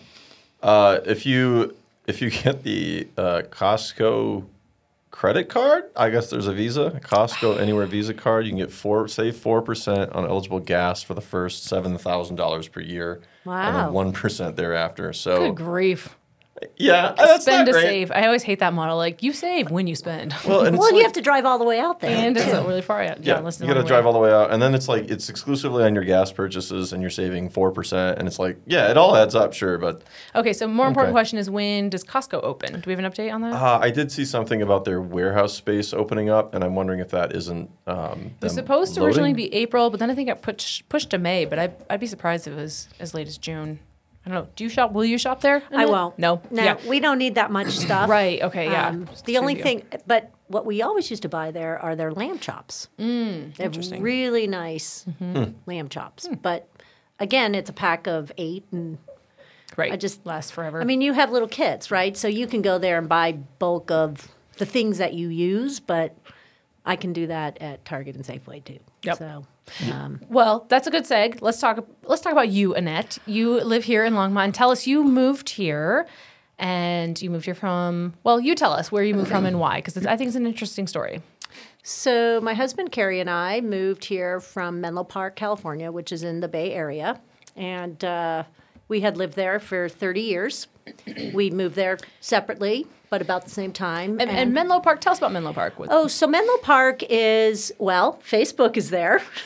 Uh, if you if you get the uh, Costco credit card, I guess there's a Visa, a Costco Anywhere Visa card. You can get four, save four percent on eligible gas for the first seven thousand dollars per year, and Wow. then one percent thereafter. So Good grief. yeah, that's Spend not to great. save. I always hate that model. Like, you save when you spend. Well, and it's Well, like, you have to drive all the way out there. And it's not really far out. yeah, John, listen you to got to my drive way. all the way out, and then it's like it's exclusively on your gas purchases, and you're saving four percent, and it's like yeah, it all adds up, sure, but. Okay, so more important Okay. question is, when does Costco open? Do we have an update on that? Uh, I did see something about their warehouse space opening up, and I'm wondering if that isn't. Um, It was them supposed to loading? originally be April, but then I think it got pushed pushed to May. But I, I'd be surprised if it was as late as June. I don't know. Do you shop? Will you shop there? I Annette? won't. No. No, Yeah. we don't need that much stuff. Right. Okay. Yeah. Um, Just the only review. thing, but what we always used to buy there are their lamb chops. Mm, they have interesting. really nice lamb chops. But again, it's a pack of eight, and Right. I just- lasts forever. I mean, you have little kids, right? So you can go there and buy bulk of the things that you use, but I can do that at Target and Safeway too. Yep. So, um, well, that's a good seg. Let's talk. Let's talk about you, Annette. You live here in Longmont. Tell us, you moved here, and you moved here from. Well, you tell us where you moved from and why, because I think it's an interesting story. so my husband Carrie and I moved here from Menlo Park, California, which is in the Bay Area, and uh, we had lived there for thirty years. We moved there separately, but about the same time. And, and Menlo Park. Tell us about Menlo Park. What- Oh, so Menlo Park is, well, Facebook is there.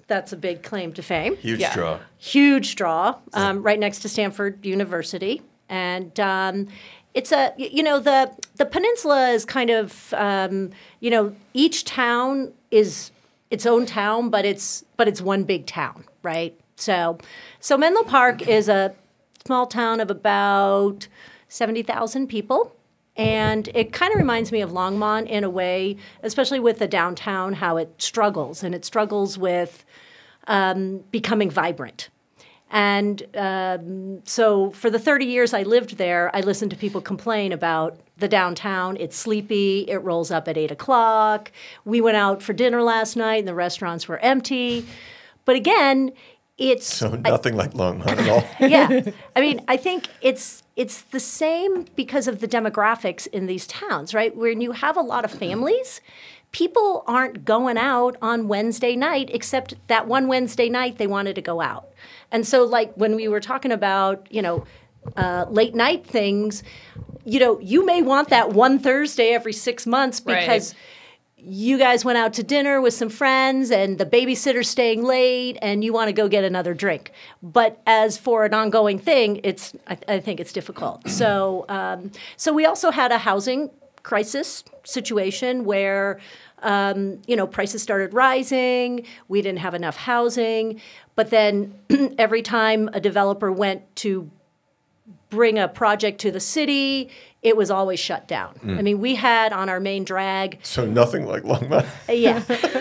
That's a big claim to fame. Huge Yeah. draw. Huge draw, um, right next to Stanford University, and um, it's a y- you know the the peninsula is kind of um, you know each town is its own town, but it's but it's one big town, right? So so Menlo Park is a small town of about seventy thousand people. And it kind of reminds me of Longmont in a way, especially with the downtown, how it struggles. And it struggles with um, becoming vibrant. And um, so for the thirty years I lived there, I listened to people complain about the downtown. It's sleepy. It rolls up at eight o'clock. We went out for dinner last night, and the restaurants were empty. But again, it's... So nothing like Longmont at all. yeah. I mean, I think it's it's the same because of the demographics in these towns, right? When you have a lot of families, people aren't going out on Wednesday night, except that one Wednesday night they wanted to go out. And so, like, when we were talking about, you know, uh, late night things, you know, you may want that one Thursday every six months because... Right. You guys went out to dinner with some friends and the babysitter's staying late and you want to go get another drink. But as for an ongoing thing, it's I, th- I think it's difficult. So um, so we also had a housing crisis situation where um, you know prices started rising. We didn't have enough housing. But then every time a developer went to bring a project to the city, it was always shut down. I mean, we had on our main drag, So nothing like Longmont. uh, yeah,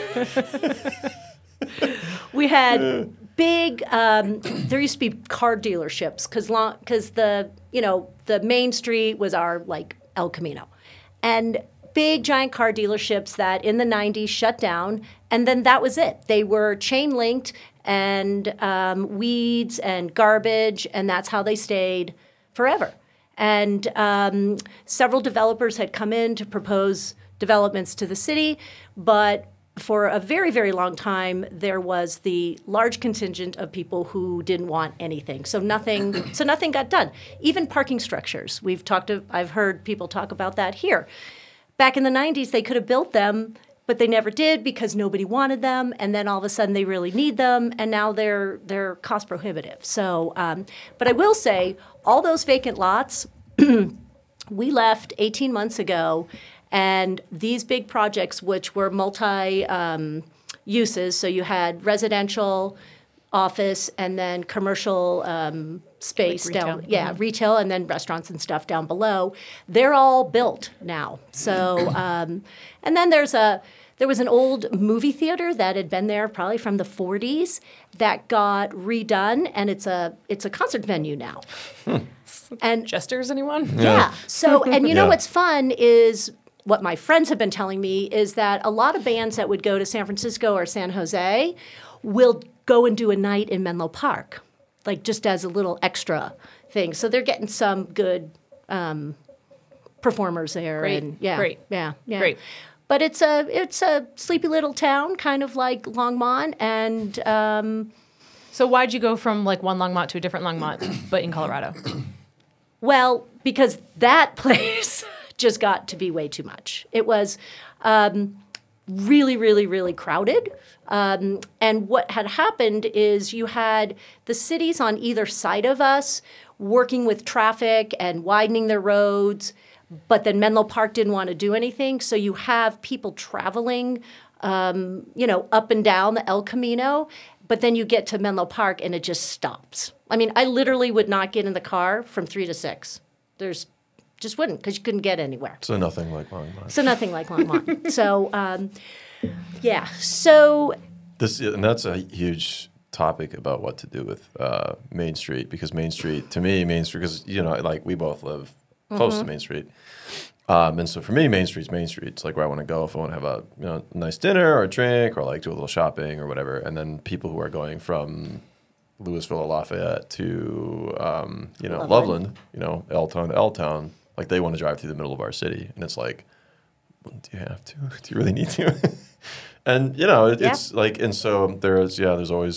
we had big. Um, there used to be car dealerships because because the you know the main street was our like El Camino, and big giant car dealerships that in the nineties shut down, and then that was it. They were chain linked and um, weeds and garbage, and that's how they stayed forever. And um, several developers had come in to propose developments to the city, but for a very, very long time, there was the large contingent of people who didn't want anything. So nothing, so nothing got done. Even parking structures. We've talked. To, I've heard people talk about that here. Back in the nineties, they could have built them, but they never did because nobody wanted them. And then all of a sudden, they really need them, and now they're they're cost prohibitive. So, um, but I will say, all those vacant lots, we left eighteen months ago, and these big projects, which were multi um, uses, so you had residential, office, and then commercial um, space Like down, retail. yeah, retail, and then restaurants and stuff down below. They're all built now. So, um, and then there's a there was an old movie theater that had been there probably from the forties that got redone, and it's a it's a concert venue now. And Jesters, anyone? yeah. So, and you know Yeah. what's fun is what my friends have been telling me is that a lot of bands that would go to San Francisco or San Jose will go and do a night in Menlo Park, like just as a little extra thing. So they're getting some good um, performers there. Great, And yeah, great, yeah, yeah. great. But it's a it's a sleepy little town, kind of like Longmont, and um, So why'd you go from like one Longmont to a different Longmont, but in Colorado? well, because that place just got to be way too much. It was um, really, really, really crowded. Um, and what had happened is you had the cities on either side of us working with traffic and widening their roads, but then Menlo Park didn't want to do anything. So you have people traveling, um, you know, up and down the El Camino, but then you get to Menlo Park and it just stops. I mean, I literally would not get in the car from three to six. There's just wouldn't because you couldn't get anywhere. So nothing like Longmont. So nothing like Longmont. so um, yeah. So This and that's a huge topic about what to do with uh, Main Street, because Main Street, to me, Main Street, because you know, like we both live close to Main Street, um, and so for me, Main Street's Main Street. It's like where I want to go if I want to have a you know nice dinner or a drink or like do a little shopping or whatever. And then people who are going from Louisville or Lafayette to um, you know Loveland. Loveland, you know L Town to L Town, like they want to drive through the middle of our city, and it's like, well, do you have to? Do you really need to? And you know, it, Yeah. it's like, and so there's yeah, there's always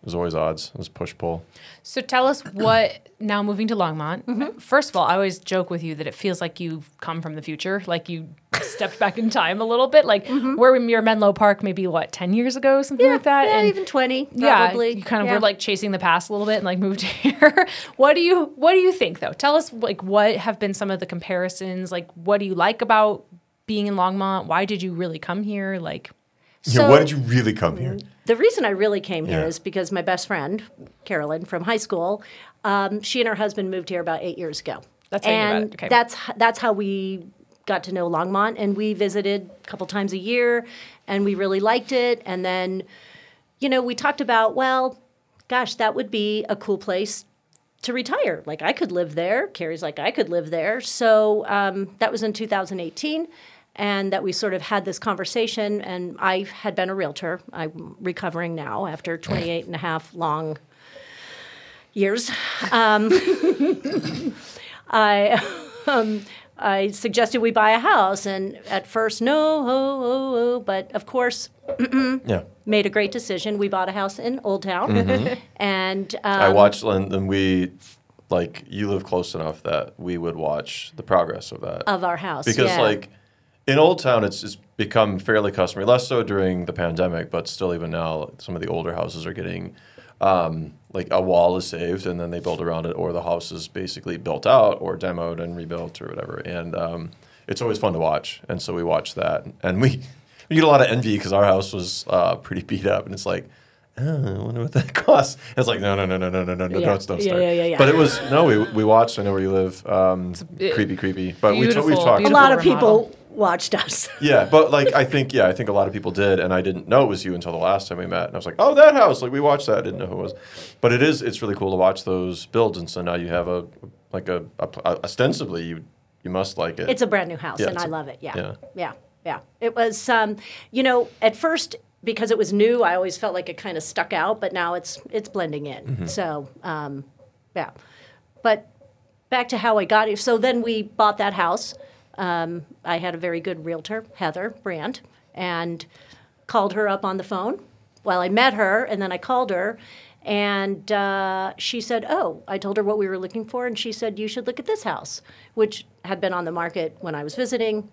there's always odds. There's push pull. So tell us what, now moving to Longmont, Mm-hmm. first of all, I always joke with you that it feels like you've come from the future, like you stepped back in time a little bit. Like where we were Menlo Park maybe, what, ten years ago, something like that? Mm-hmm. Yeah, and even twenty, yeah, probably. you kind of Yeah. were like chasing the past a little bit and like moved here. What do you, what do you think though? Tell us like what have been some of the comparisons? Like what do you like about being in Longmont? Why did you really come here? Like, So- why did you really come here? The reason I really came here Yeah. is because my best friend, Carolyn, from high school, um, she and her husband moved here about eight years ago. That's how you knew about and it. Okay. that's h- that's how we got to know Longmont, and we visited a couple times a year, and we really liked it. And then, you know, we talked about, well, gosh, that would be a cool place to retire. Like I could live there. Carrie's like, I could live there. So um, that was in two thousand eighteen. And that we sort of had this conversation, and I had been a realtor. I'm recovering now after twenty-eight and a half long years. Um, I, um, I suggested we buy a house, and at first, no, oh, oh, oh, but of course, Yeah. made a great decision. We bought a house in Old Town, and um, I watched, and, and we, like, you live close enough that we would watch the progress of that. of our house. Because, yeah. like, in Old Town, it's, it's become fairly customary, less so during the pandemic, but still even now, some of the older houses are getting, um, like, a wall is saved, and then they build around it, or the house is basically built out or demoed and rebuilt or whatever. And um, it's always fun to watch. And so we watch that. And we, we get a lot of envy because our house was uh, pretty beat up, and it's like, oh, I wonder what that costs. And it's like, no, no, no, no, no, no, no, no, Yeah. don't, don't Yeah, start. yeah, yeah, yeah. But it was, no, we we watched, I know where you live, um, it- creepy, creepy. But we, t- beautiful, we talked. a beautiful lot of remodel. people watched us. Yeah, but like I think yeah, I think a lot of people did, and I didn't know it was you until the last time we met. And I was like, oh, that house, like we watched that. I didn't know who it was, but it is. It's really cool to watch those builds, and so now you have a like a, a, a ostensibly you you must like it. It's a brand new house, Yeah, and it's I a- love it. Yeah. yeah. yeah, yeah, It was, um, you know, at first because it was new, I always felt like it kind of stuck out, but now it's it's blending in. Mm-hmm. So, um, yeah. But back to how I got here. So then we bought that house. Um, I had a very good realtor, Heather Brandt, and called her up on the phone. Well, I met her, and then I called her, and uh, she said, oh, I told her what we were looking for, and she said, you should look at this house, which had been on the market when I was visiting.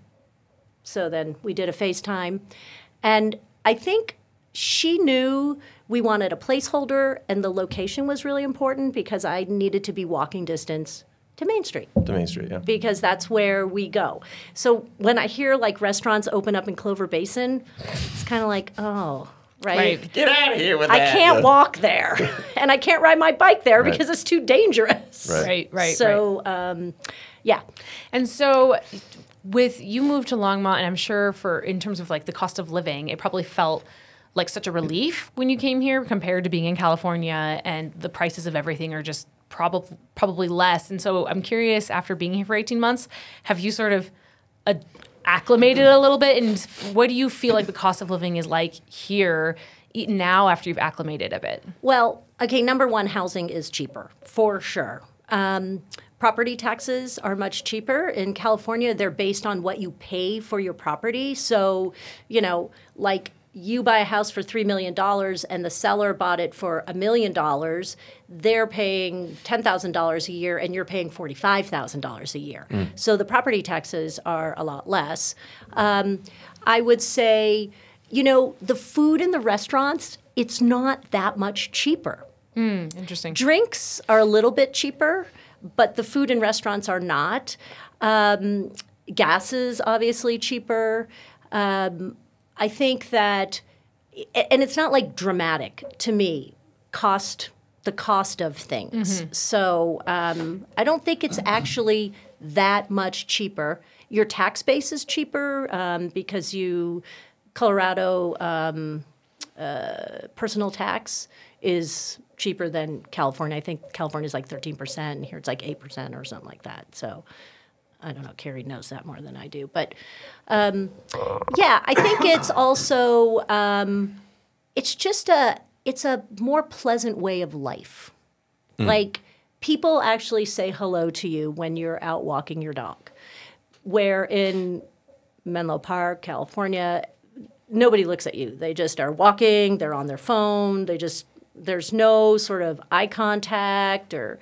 So then we did a FaceTime. And I think she knew we wanted a placeholder, and the location was really important because I needed to be walking distance to Main Street to Main Street. Yeah. because that's where we go. So when I hear like restaurants open up in Clover Basin, it's kind of like, oh, right? Right. Get out of here with I that. can't Yeah. walk there, and I can't ride my bike there Right. because it's too dangerous. Right. Right, right, right. So, um, yeah. And so with you moved to Longmont, and I'm sure for in terms of like the cost of living, it probably felt like such a relief when you came here compared to being in California, and the prices of everything are just probably probably less. And so I'm curious, after being here for eighteen months, have you sort of uh, acclimated a little bit, and what do you feel like the cost of living is like here e- now after you've acclimated a bit? Well, okay, number one, housing is cheaper, for sure. Um, property taxes are much cheaper. In California, they're based on what you pay for your property. So, you know, like you buy a house for three million dollars and the seller bought it for a million dollars, they're paying ten thousand dollars a year and you're paying forty-five thousand dollars a year. So the property taxes are a lot less. Um, I would say, you know, the food in the restaurants, it's not that much cheaper. Interesting. Drinks are a little bit cheaper, but the food in restaurants are not. Um, gas is obviously cheaper. Um, I think that, and it's not like dramatic to me, cost, the cost of things. So um, I don't think it's actually that much cheaper. Your tax base is cheaper um, because you, Colorado um, uh, personal tax is cheaper than California. I think California is like thirteen percent, and here it's like eight percent or something like that. So I don't know. Carrie knows that more than I do. But um, yeah, I think it's also, um, it's just a, it's a more pleasant way of life. Like people actually say hello to you when you're out walking your dog. Where in Menlo Park, California, nobody looks at you. They just are walking, they're on their phone, they just There's no sort of eye contact or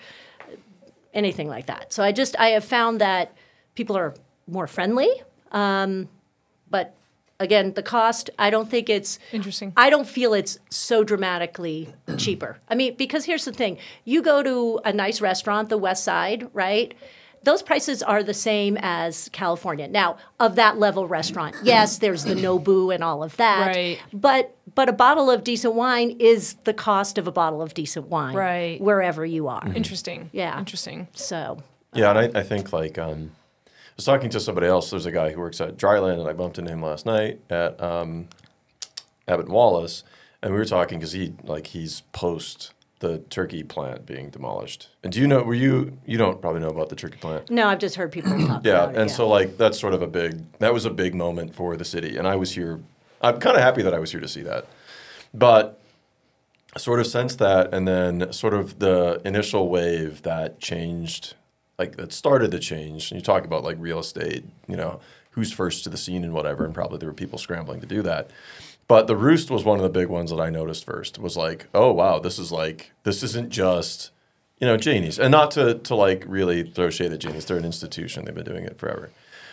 anything like that. So I just I have found that people are more friendly, um, but again, the cost, I don't think it's Interesting. I don't feel it's so dramatically cheaper. I mean, because here's the thing: you go to a nice restaurant, the West Side, right? Those prices are the same as California. Now, of that level restaurant, yes, there's the Nobu and all of that. Right. But but a bottle of decent wine is the cost of a bottle of decent wine, Right. wherever you are. Interesting. Yeah. Interesting. So Yeah, and I, I think like um, I was talking to somebody else. There's a guy who works at Dryland, and I bumped into him last night at um, Abbott and Wallace, and we were talking because he like he's post the turkey plant being demolished. And do you know? Were you? You don't probably know about the turkey plant. no, I've just heard people talk Yeah, about it. and so like that's sort of a big that was a big moment for the city, and I was here. I'm kind of happy that I was here to see that, but sort of since that, and then sort of the initial wave that changed, like that started the change. And you talk about like real estate, you know, who's first to the scene and whatever, and probably there were people scrambling to do that. But the Roost was one of the big ones that I noticed first. Was like, oh wow, this is like this isn't just, you know, Janie's, and not to to like really throw shade at Janie's. They're an institution; they've been doing it forever.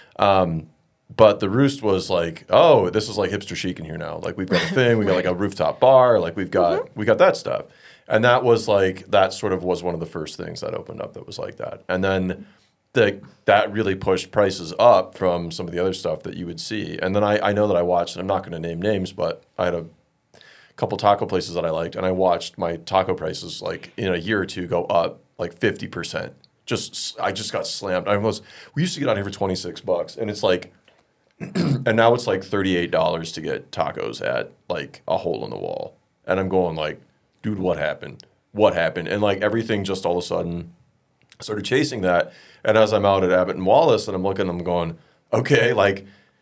Um, but the Roost was like, oh, this is like hipster chic in here now. Like we've got a thing, we got like a rooftop bar, like we've got mm-hmm. we got that stuff, and that was like that sort of was one of the first things that opened up that was like that, and then. The, that really pushed prices up from some of the other stuff that you would see. And then I, I know that I watched, and I'm not going to name names, but I had a couple taco places that I liked, and I watched my taco prices like in a year or two go up like fifty percent. Just I just got slammed. I almost we used to get out here for twenty-six bucks, and it's like, and now it's like thirty-eight dollars to get tacos at like a hole in the wall. And I'm going like, dude, what happened? What happened? And like everything just all of a sudden started chasing that. And as I'm out at Abbott and Wallace and I'm looking, I'm going, okay, like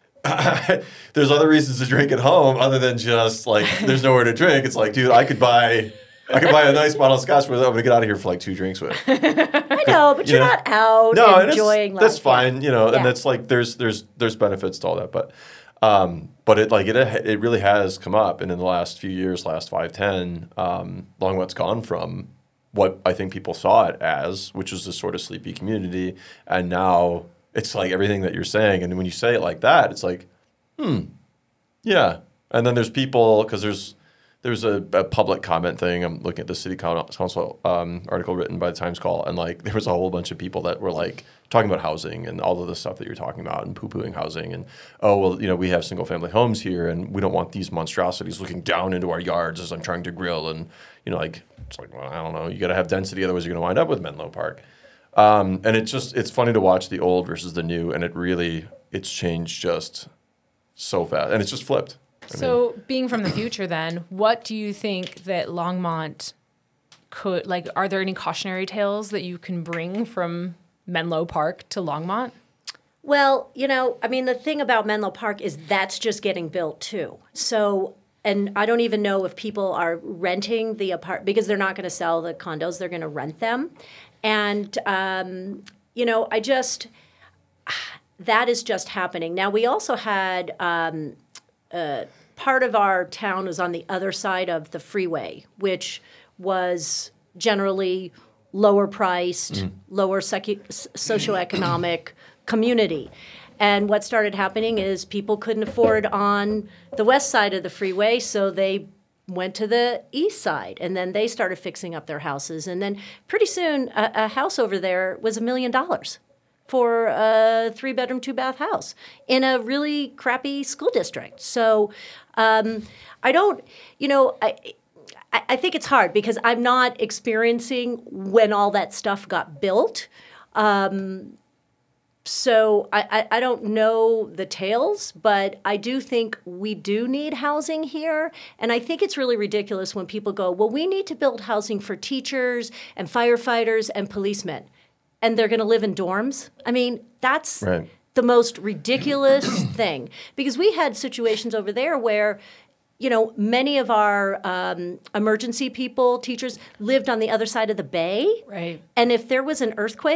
there's other reasons to drink at home other than just like there's nowhere to drink. It's like, dude, I could buy I could buy a nice bottle of scotch where I'm gonna get out of here for like two drinks with. I know, but you're you know? not out no, enjoying life. life. That's fine, you know, yeah. and that's like there's there's there's benefits to all that. But um, but it like it it really has come up, and in the last few years, last five, ten, um, Longmont's gone from what I think people saw it as, which was this sort of sleepy community, and now it's like everything that you're saying. And when you say it like that, it's like, hmm, yeah. And then there's people, because there's there's a, a public comment thing. I'm looking at the city council um, article written by the Times Call, and like there was a whole bunch of people that were like talking about housing and all of the stuff that you're talking about and poo-pooing housing and, oh, well, you know, we have single family homes here and we don't want these monstrosities looking down into our yards as I'm trying to grill. And, you know, like, it's like, well, I don't know, you got to have density, otherwise you're going to wind up with Menlo Park. Um, and it's just, it's funny to watch the old versus the new, and it really, it's changed just so fast. And it's just flipped. I so mean, being from the future then, what do you think that Longmont could, like, are there any cautionary tales that you can bring from Menlo Park to Longmont? Well, you know, I mean, the thing about Menlo Park is that's just getting built too. So, and I don't even know if people are renting the apart because they're not going to sell the condos; they're going to rent them. And um, you know, I just that is just happening now. We also had um, uh, part of our town was on the other side of the freeway, which was generally lower priced, mm. lower secu- socioeconomic community. And what started happening is people couldn't afford on the west side of the freeway, so they went to the east side, and then they started fixing up their houses. And then pretty soon, a, a house over there was a million dollars for a three-bedroom, two-bath house in a really crappy school district. So um, I don't, you know, I... I think it's hard because I'm not experiencing when all that stuff got built. Um, so I, I, I don't know the tales, but I do think we do need housing here. And I think it's really ridiculous when people go, well, we need to build housing for teachers and firefighters and policemen, and they're going to live in dorms. I mean, that's right. The most ridiculous thing. Because we had situations over there where you know, many of our um, emergency people, teachers, lived on the other side of the bay. Right. And if there was an earthquake,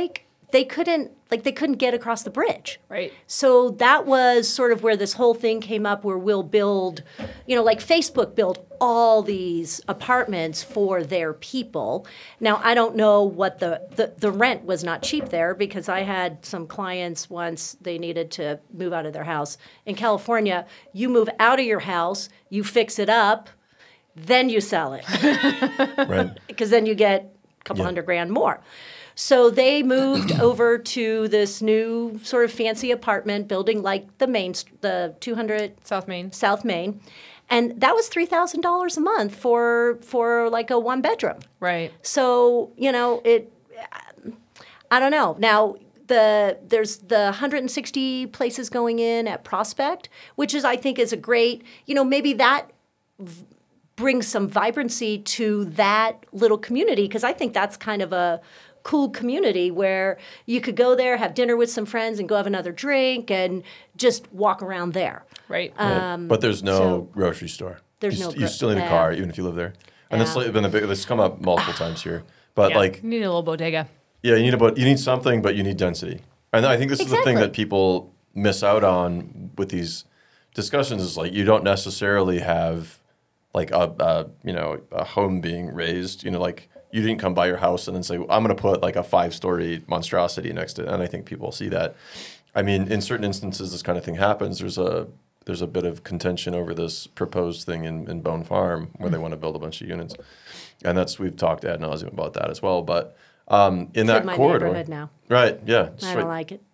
they couldn't like they couldn't get across the bridge. Right. So that was sort of where this whole thing came up, where we'll build, you know, like Facebook built all these apartments for their people. Now, I don't know what the, the, the rent was not cheap there, because I had some clients once, they needed to move out of their house. In California, you move out of your house, you fix it up, then you sell it, Right. because then you get a couple Yeah. hundred grand more. So they moved over to this new sort of fancy apartment building, like the main, the two hundred South Main. South Main, and that was three thousand dollars a month for for like a one bedroom. Right. So you know it. I don't know. Now the there's the one hundred sixty places going in at Prospect, which is I think is a great. You know maybe that v- brings some vibrancy to that little community, because I think that's kind of a cool community where you could go there, have dinner with some friends, and go have another drink and just walk around there. Right. Right. But there's no so- grocery store. There's you, no st- you gro- still need a yeah. car, even if you live there. And that's Yeah. like been a big. This come up multiple times here. But Yeah. like, You need a little bodega. yeah, you need about you need something, but you need density. And I think this is the thing Exactly. that people miss out on with these discussions. Is like you don't necessarily have like a, a you know a home being raised. You know, like you didn't come by your house and then say, I'm going to put like a five story monstrosity next to it. And I think people see that. I mean, in certain instances, this kind of thing happens. There's a there's a bit of contention over this proposed thing in, in Bone Farm where they want to build a bunch of units. And that's, we've talked ad nauseum about that as well. But um, in It's that in my corridor. neighborhood now. Right, yeah. I straight- don't like it.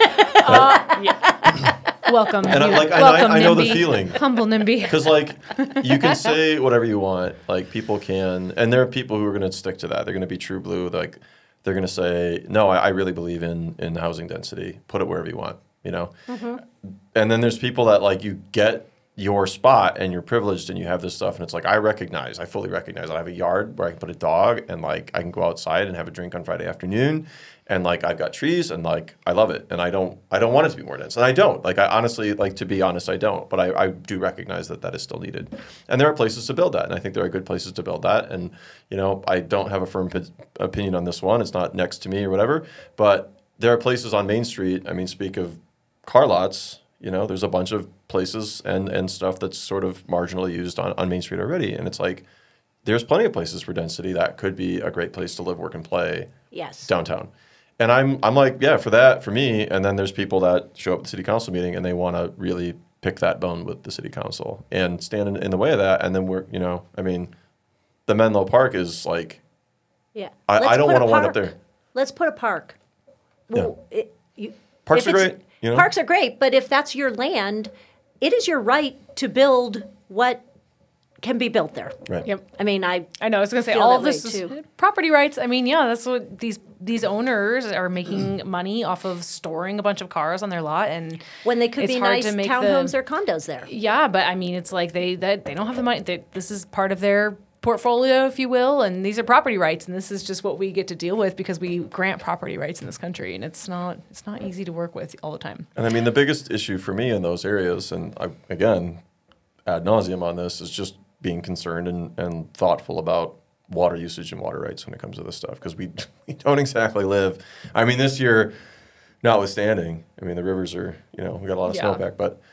Welcome. And I, you- like, I know, welcome, I, I know the NIMBY. feeling. Humble NIMBY. Because, like, you can say whatever you want. Like, people can. And there are people who are going to stick to that. They're going to be true blue. Like, they're going to say, no, I, I really believe in, in housing density. Put it wherever you want, you know? Mm-hmm. And then there's people that, like, you get your spot and you're privileged and you have this stuff. And it's like, I recognize, I fully recognize that I have a yard where I can put a dog and, like, I can go outside and have a drink on Friday afternoon. And like I've got trees and like I love it and I don't I don't want it to be more dense and I don't like I honestly like to be honest I don't but I, I do recognize that that is still needed and there are places to build that and I think there are good places to build that and you know I don't have a firm p- opinion on this one, it's not next to me or whatever, but there are places on Main Street. I mean, speak of car lots, you know, there's a bunch of places and and stuff that's sort of marginally used on, on Main Street already, and it's like there's plenty of places for density that could be a great place to live, work, and play Yes. downtown. And I'm I'm like, yeah, for that, for me. And then there's people that show up at the city council meeting and they want to really pick that bone with the city council and stand in, in the way of that. And then we're, you know, I mean, the Menlo Park is like, Yeah. I- Let's I don't put a wanna wind up park. there. Let's put a park. Well, it, you, Parks if are it's- great, you know? Parks are great, but if that's your land, it is your right to build what can be built there. right. Yep. I mean, I I know. I was gonna say feel all that of this way, is too. property rights. I mean, yeah, that's what these these owners are making money off of storing a bunch of cars on their lot, and when they could it's be hard nice to make townhomes the, or condos there. Yeah, but I mean, it's like they that they don't have the money. They, this is part of their portfolio, if you will, and these are property rights, and this is just what we get to deal with because we grant property rights in this country, and it's not it's not easy to work with all the time. And I mean, the biggest issue for me in those areas, and I, again, ad nauseum on this, is just being concerned and, and thoughtful about water usage and water rights when it comes to this stuff, because we, we don't exactly live. I mean, this year, notwithstanding, I mean, the rivers are, you know, we got a lot of Yeah. snowpack, but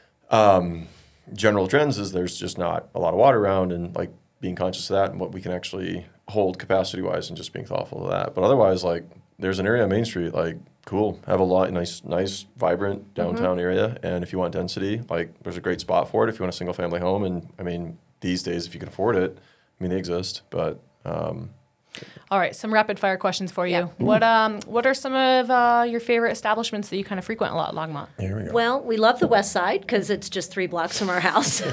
um, general trends is there's just not a lot of water around, and like being conscious of that and what we can actually hold capacity wise and just being thoughtful of that. But otherwise, like, there's an area on Main Street, like, cool, have a lot nice, nice, vibrant downtown area, and if you want density, like, there's a great spot for it. If you want a single family home, and I mean, these days, if you can afford it, I mean, they exist. But um, All right, some rapid fire questions for you. Yeah. What um what are some of uh, your favorite establishments that you kind of frequent a lot, Longmont? here we go. Well, we love the West Side because it's just three blocks from our house.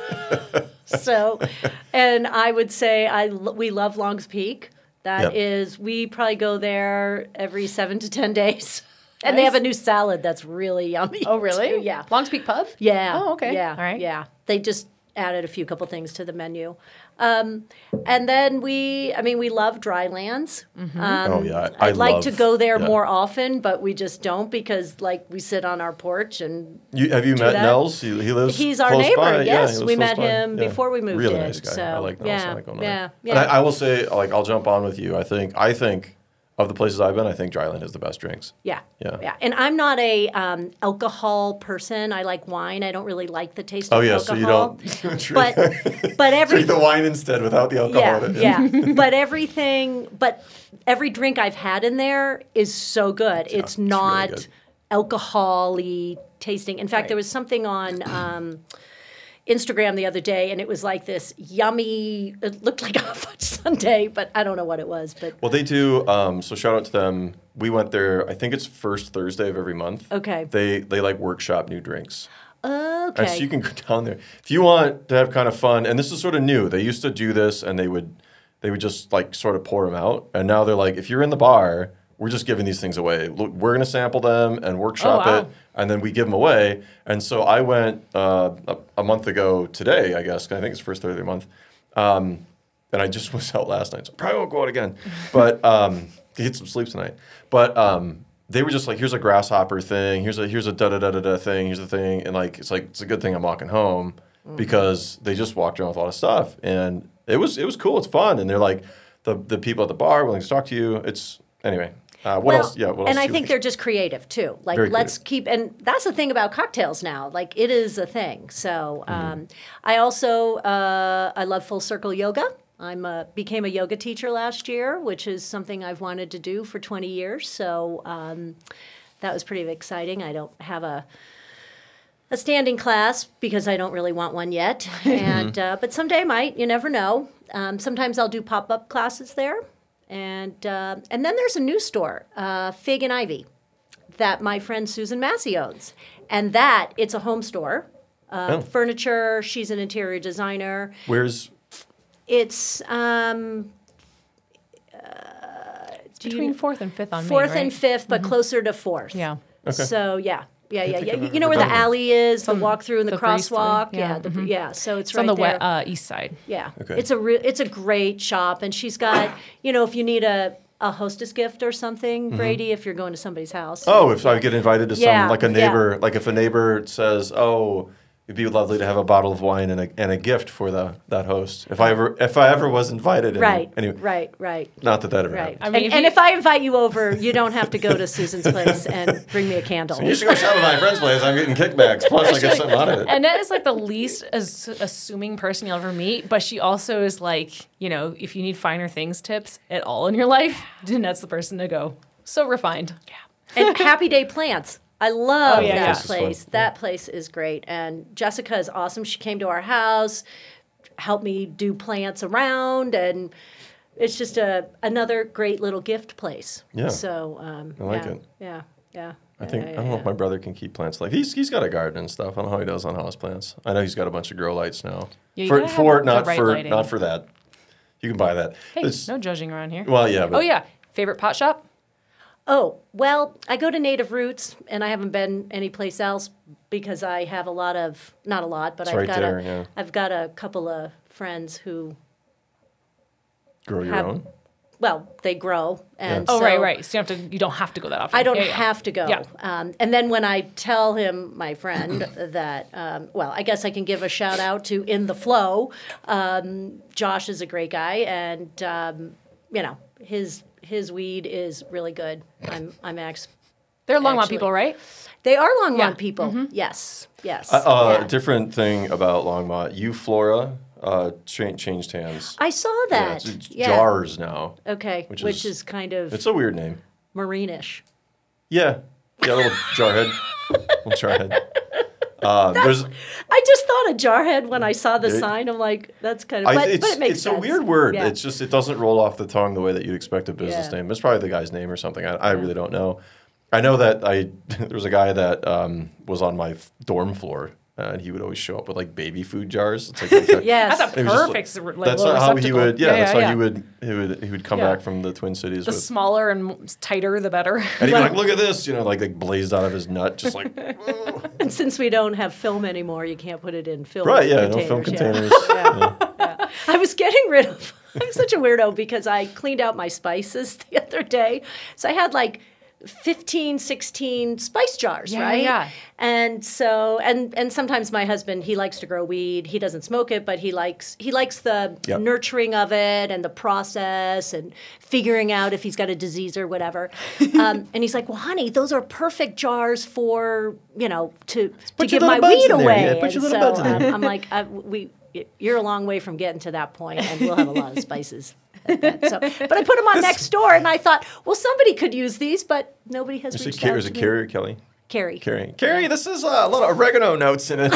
So, and I would say I lo- we love Longs Peak. That Yep. is, we probably go there every seven to ten days. And they Nice. have a new salad that's really yummy. Oh, really? too. Yeah. Longs Peak Pub? Yeah. Oh, okay. Yeah. All right. Yeah. They just added a few couple things to the menu. Um, and then we, I mean, we love Drylands. Mm-hmm. Um, oh yeah, I, I I'd like love, to go there yeah. more often, but we just don't because, like, we sit on our porch and You, have you met that. Nels? He, he lives. he's our close neighbor. by. Yeah, Yes, he lives we close met by. him Yeah. before we moved really in. nice guy. So, I like Nels. yeah, I like going yeah, there. yeah. And I, I will say, like, I'll jump on with you. I think, I think, of the places I've been, I think Dryland has the best drinks. Yeah. Yeah. Yeah. And I'm not a um, alcohol person. I like wine. I don't really like the taste Oh of yeah, alcohol. so you don't drink, But but every drink the wine instead without the alcohol yeah, in it. yeah. But everything, but every drink I've had in there is so good. Yeah, it's it's really not good. alcohol-y tasting. In fact, Right. there was something on um, Instagram the other day, and it was like this yummy. It looked like a fudge sundae, but I don't know what it was. But Well, they do. Um, so shout out to them. We went there. I think it's first Thursday of every month. Okay. They they like workshop new drinks. okay, And so you can go down there if you want to have kind of fun. And this is sort of new. They used to do this, and they would they would just like sort of pour them out. And now they're like, if you're in the bar, we're just giving these things away. Look, we're going to sample them and workshop Oh, wow. it, and then we give them away. And so I went uh, a, a month ago today, I guess. I think it's first Thursday of the month. Um, and I just was out last night, so I probably won't go out again. But um, to get some sleep tonight. But um, they were just like, here's a grasshopper thing. Here's a here's a da da da da da thing. Here's a thing, and like it's like it's a good thing I'm walking home because they just walked around with a lot of stuff, and it was it was cool. It's fun, and they're like the the people at the bar willing to talk to you. It's anyway. Uh, what well, else? Yeah, what else? and do I you think like? they're just creative too. Like, Very let's keep, and that's the thing about cocktails now. Like, it is a thing. So, Mm-hmm. um, I also uh, I love Full Circle Yoga. I'm a, became a yoga teacher last year, which is something I've wanted to do for twenty years. So um, that was pretty exciting. I don't have a a standing class because I don't really want one yet, and uh, but someday I might. You never know. Um, sometimes I'll do pop up classes there. And uh, and then there's a new store, uh, Fig and Ivy, that my friend Susan Massey owns. And that, it's a home store. Uh, Oh. Furniture, she's an interior designer. Where's It's um, Between fourth and fifth on Main, fourth right? and fifth, but closer to fourth. Yeah. Okay. So, yeah. Yeah, yeah, think yeah. I've You ever know where the been there. alley is, the on walk through and the, the grease thing, crosswalk. yeah. Yeah, the, yeah. So it's, It's right on the there. we- uh, east side. Yeah, Okay. it's a re- it's a great shop, and she's got, you know, if you need a, a hostess gift or something, Brady, if you're going to somebody's house. Oh, if I get invited to some, Yeah, like a yeah. neighbor, like if a neighbor says, "Oh, it'd be lovely to have a bottle of wine and a, and a gift for the that host." If I ever if I ever was invited, and- Right, Anyway, right, right, not that that ever right. happened. I mean, and if and you- if I invite you over, you don't have to go to Susan's place and bring me a candle. You should go shop at my friend's place. I'm getting kickbacks. Plus, I get something out of it. Annette is like the least as assuming person you'll ever meet, but she also is like, you know, if you need finer things tips at all in your life, Annette's the person to go. So refined. Yeah. And Happy Day Plants. I love Oh, yeah, that yeah. This is fun. place. That place is great. And Jessica is awesome. She came to our house, helped me do plants around, and it's just a another great little gift place. Yeah. So um, I like yeah, it. Yeah, yeah. I think yeah, I don't know yeah, if my brother can keep plants alive. He's he's got a garden and stuff. I don't know how he does on house plants. I know he's got a bunch of grow lights now. Yeah, you for gotta have for the not right for lighting. not for that. You can buy that. Hey, It's- no judging around here. well, yeah. But Oh yeah, favorite pot shop? Oh, well, I go to Native Roots, and I haven't been anyplace else because I have a lot of, not a lot, but It's I've right got there, a, yeah. I've got a couple of friends who, grow your have- own. well, they grow, and Oh so right, right. So you don't have to. You don't have to go that often. I don't Yeah, yeah. have to go. Yeah. Um, and then when I tell him, my friend, that, um, well, I guess I can give a shout out to In the Flow. Um, Josh is a great guy, and um, you know his his weed is really good. I'm I'm ex. They're Longmont Actually- people, right? They are Longmont Yeah. people. Yes, yes. Uh, uh, yeah. Different thing about Longmont. Euflora uh, cha- changed hands. I saw Yeah, that. it's, it's Yeah. jars now. Okay, which which, is- is, kind of It's a weird name. marine-ish. Yeah, yeah, a little jarhead. little jarhead. Uh, there's, I just thought of jarhead when I saw the It- sign. I'm like, that's kind of, I, but, it's, but it makes it's sense. a weird word. Yeah. It's just it doesn't roll off the tongue the way that you'd expect a business Yeah. name. It's probably the guy's name or something. I, I really don't know. I know that I there was a guy that um, was on my f- dorm floor, uh, and he would always show up with like baby food jars. It's like, like Yes. That's a it was just perfect. like- like, that's little how he receptacle. would. Yeah, that's how yeah. he would. He would. He would come Yeah. back from the Twin Cities The with. smaller and tighter, the better. And he'd be like, "Look at this!" You know, like like blazed out of his nut, just like And since we don't have film anymore, you can't put it in film right. Yeah, containers. no film yeah. containers. Yeah. I was getting rid of, I'm such a weirdo because I cleaned out my spices the other day. So I had like fifteen, sixteen spice jars, Yeah, right? yeah. And so, and and sometimes my husband, he likes to grow weed. He doesn't smoke it, but he likes he likes the Yep. nurturing of it and the process and figuring out if he's got a disease or whatever. um, and he's like, "Well, honey, those are perfect jars for you know to to Put your give my little buds weed in there. away." Yeah, put and your so little buds in there. I'm, I'm like, I, "We, you're a long way from getting to that point, and we'll have a lot of spices." at that. So, but I put them on next door, and I thought, well, somebody could use these, but nobody has Is it, reached Car- out is to it me. Carrie or Kelly? Carrie. Carrie. Carrie, this is uh, a lot of oregano notes in it.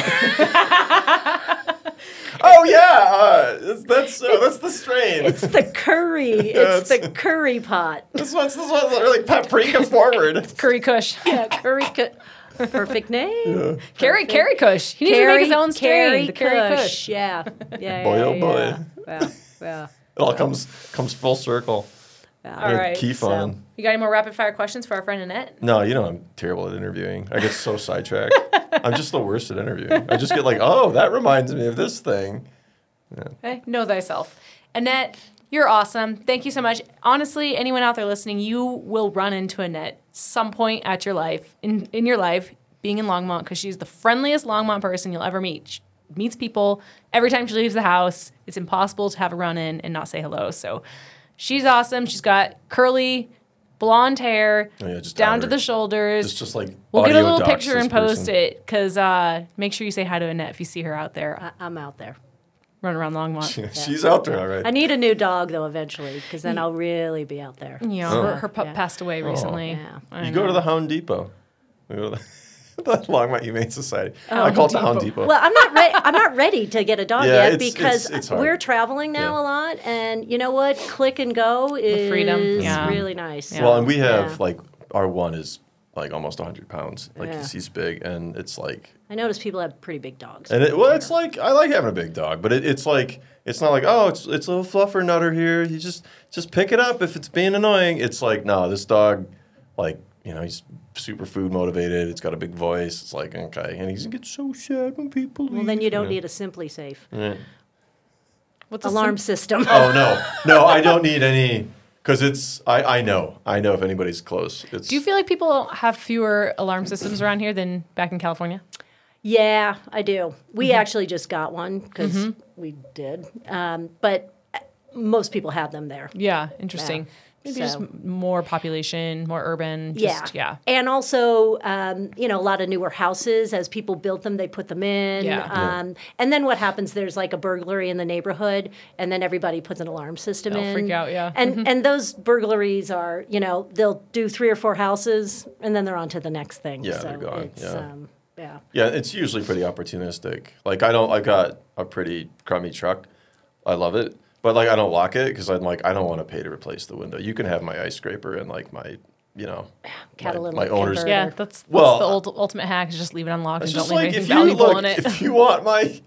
Oh yeah, uh, that's uh, that's the strain. It's the curry. It's it's- the curry pot. This one's this one's really paprika forward. Curry Kush. Yeah, curry. Cu- perfect name. Carrie, Carrie Kush. He needs to make his own strain. Carrie The Carrie Kush. Kush. Yeah. Yeah. Boy, yeah, oh boy. Yeah. Yeah. yeah. It all comes comes full circle. All right. Keep so- on. You got any more rapid fire questions for our friend Annette? No, you know I'm terrible at interviewing. I get so sidetracked. I'm just the worst at interviewing. I just get like, oh, that reminds me of this thing. Okay. Know thyself. Annette, you're awesome. Thank you so much. Honestly, anyone out there listening, you will run into Annette some point at your life, in, in your life, being in Longmont, because she's the friendliest Longmont person you'll ever meet. She meets people every time she leaves the house. It's impossible to have a run in and not say hello. So she's awesome. She's got curly, blonde hair, Oh, yeah, just down out to her. the shoulders. It's just like We'll get a audio little docs picture this and post person. it, because uh, make sure you say hi to Annette if you see her out there. I, I'm out there. Run around Longmont. She's out there, all right. I need a new dog though eventually, because then I'll really be out there. You know, Oh. her, her pup Yeah. passed away recently. Yeah. I You go to know. the Hound Depot. We go to the, the Longmont Humane Society. Oh, I call it the Hound Depot. Depot. Well, I'm not ready. I'm not ready to get a dog Yeah, yet it's- because it's- it's hard. we're traveling now Yeah. a lot, and you know what? Click and go is freedom, yeah. really nice. Yeah. Well, and we have Yeah. like our one is like almost one hundred pounds. Like Yeah. he's, he's big, and it's like, I notice people have pretty big dogs. and it, well, it's like I like having a big dog, but it, it's like it's not like oh, it's it's a little fluffer nutter here. You just just pick it up if it's being annoying. It's like no, this dog, like you know, he's super food motivated. It's got a big voice. It's like okay, and he's gets so sad when people leave. Well, then you don't know. need a Simply Safe Yeah. What's a alarm sim- system. Oh no, no, I don't need any because it's I, I know I know if anybody's close. It's Do you feel like people have fewer alarm systems around here than back in California? Yeah, I do. We Mm-hmm. actually just got one because we did, um, but most people have them there. Yeah, interesting. Yeah. Maybe So- just m- more population, more urban. Just, yeah. And also, um, you know, a lot of newer houses, as people built them, they put them in. Yeah. Um, and then what happens, there's like a burglary in the neighborhood, and then everybody puts an alarm system They'll in. freak out, yeah. And, and those burglaries are, you know, they'll do three or four houses, and then they're on to the next thing. Yeah, so they're gone, It's, yeah. Um, yeah. Yeah, it's usually pretty opportunistic. Like I don't, I got a pretty crummy truck. I love it, but like I don't lock it because I'm like I don't want to pay to replace the window. You can have my ice scraper and like my, you know, my, Catalytic my owner's. converter. Yeah, that's, that's Well, the ult- ultimate hack is just leave it unlocked It's and don't just leave like anything if you valuable look, in it. if you want my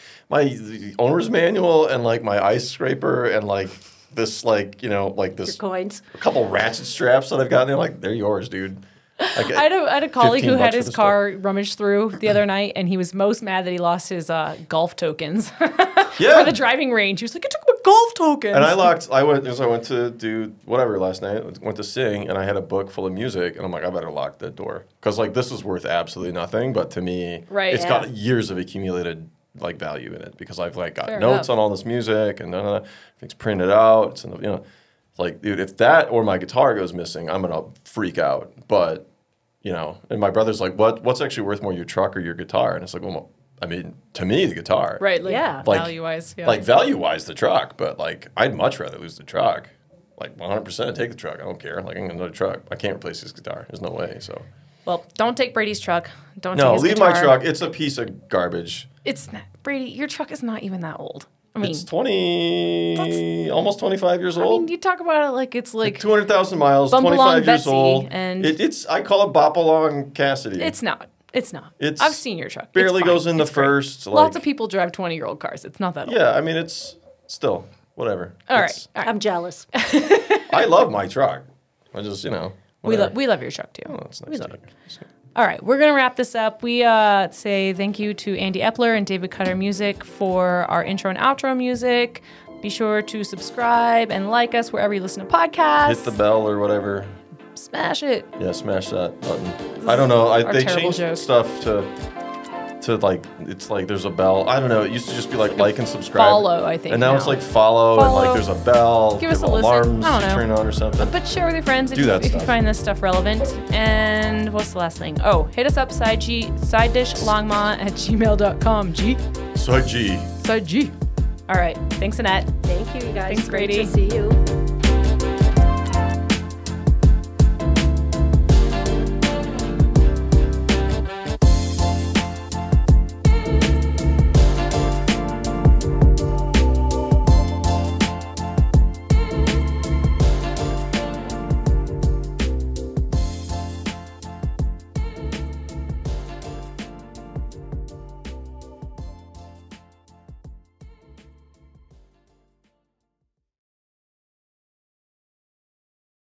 my owner's manual and like my ice scraper and like this like you know like Your this coins. a couple ratchet straps that I've got, and they're like they're yours, dude. Like, I had, a, I had a colleague who fifteen had bucks for his this car rummaged through the other night, and he was most mad that he lost his uh, golf tokens yeah. for the driving range. He was like, I took my golf tokens. And I locked. I went because I went to do whatever last night. Went to sing, and I had a book full of music, and I'm like, I better lock that door because like this is worth absolutely nothing, but to me, Right, it's yeah. got years of accumulated like value in it because I've like got Fair notes enough. on all this music and uh, everything's printed out. It's in the, you know, like dude, if that or my guitar goes missing, I'm gonna freak out. But you know, and my brother's like, what? What's actually worth more, your truck or your guitar? And it's like, well, I mean, to me, the guitar, Right, like Yeah. Like- value-wise. Yeah. like value wise, the truck, but like I'd much rather lose the truck. Like one hundred percent take the truck. I don't care. Like I'm gonna another truck. I can't replace his guitar. There's no way. So well, don't take Brady's truck. Don't no, take his leave guitar. my truck. It's a piece of garbage. It's not, Brady, your truck is not even that old. I mean, It's twenty, almost twenty-five years I mean, old. you talk about it like it's like Two hundred thousand miles, Bump along twenty-five years Betsy, old. and- it, it's I call it Bop Along Cassidy. it's not. It's not. It's I've seen your truck. It's barely fine. goes into It's great. first. Like, Lots of people drive twenty-year-old cars. It's not that old. Yeah, I mean it's still whatever. All right. It's- All right. I'm jealous. I love my truck. I just you know. We whatever. love we love your truck too. Oh, that's nice. we to love hear. it. All right, we're gonna wrap this up. We uh, say thank you to Andy Epler and David Cutter Music for our intro and outro music. Be sure to subscribe and like us wherever you listen to podcasts. Hit the bell or whatever. Smash it. Yeah, smash that button. I don't know. I, our they terrible changed joke. stuff to to like it's like there's a bell. I don't know. It used to just be like like and subscribe. Follow, I think. And now, now. it's like follow, and Follow. like there's a bell. Give us a have listen. alarms I don't to know. turn on or something. But share with your friends if, Do you, that if you stuff. find this stuff relevant. And what's the last thing? Oh, hit us up, side G, side dish longmont at gmail dot com. G. So G. Side G. All right. Thanks, Annette. Thank you, you guys. Thanks, Great Grady. to see you.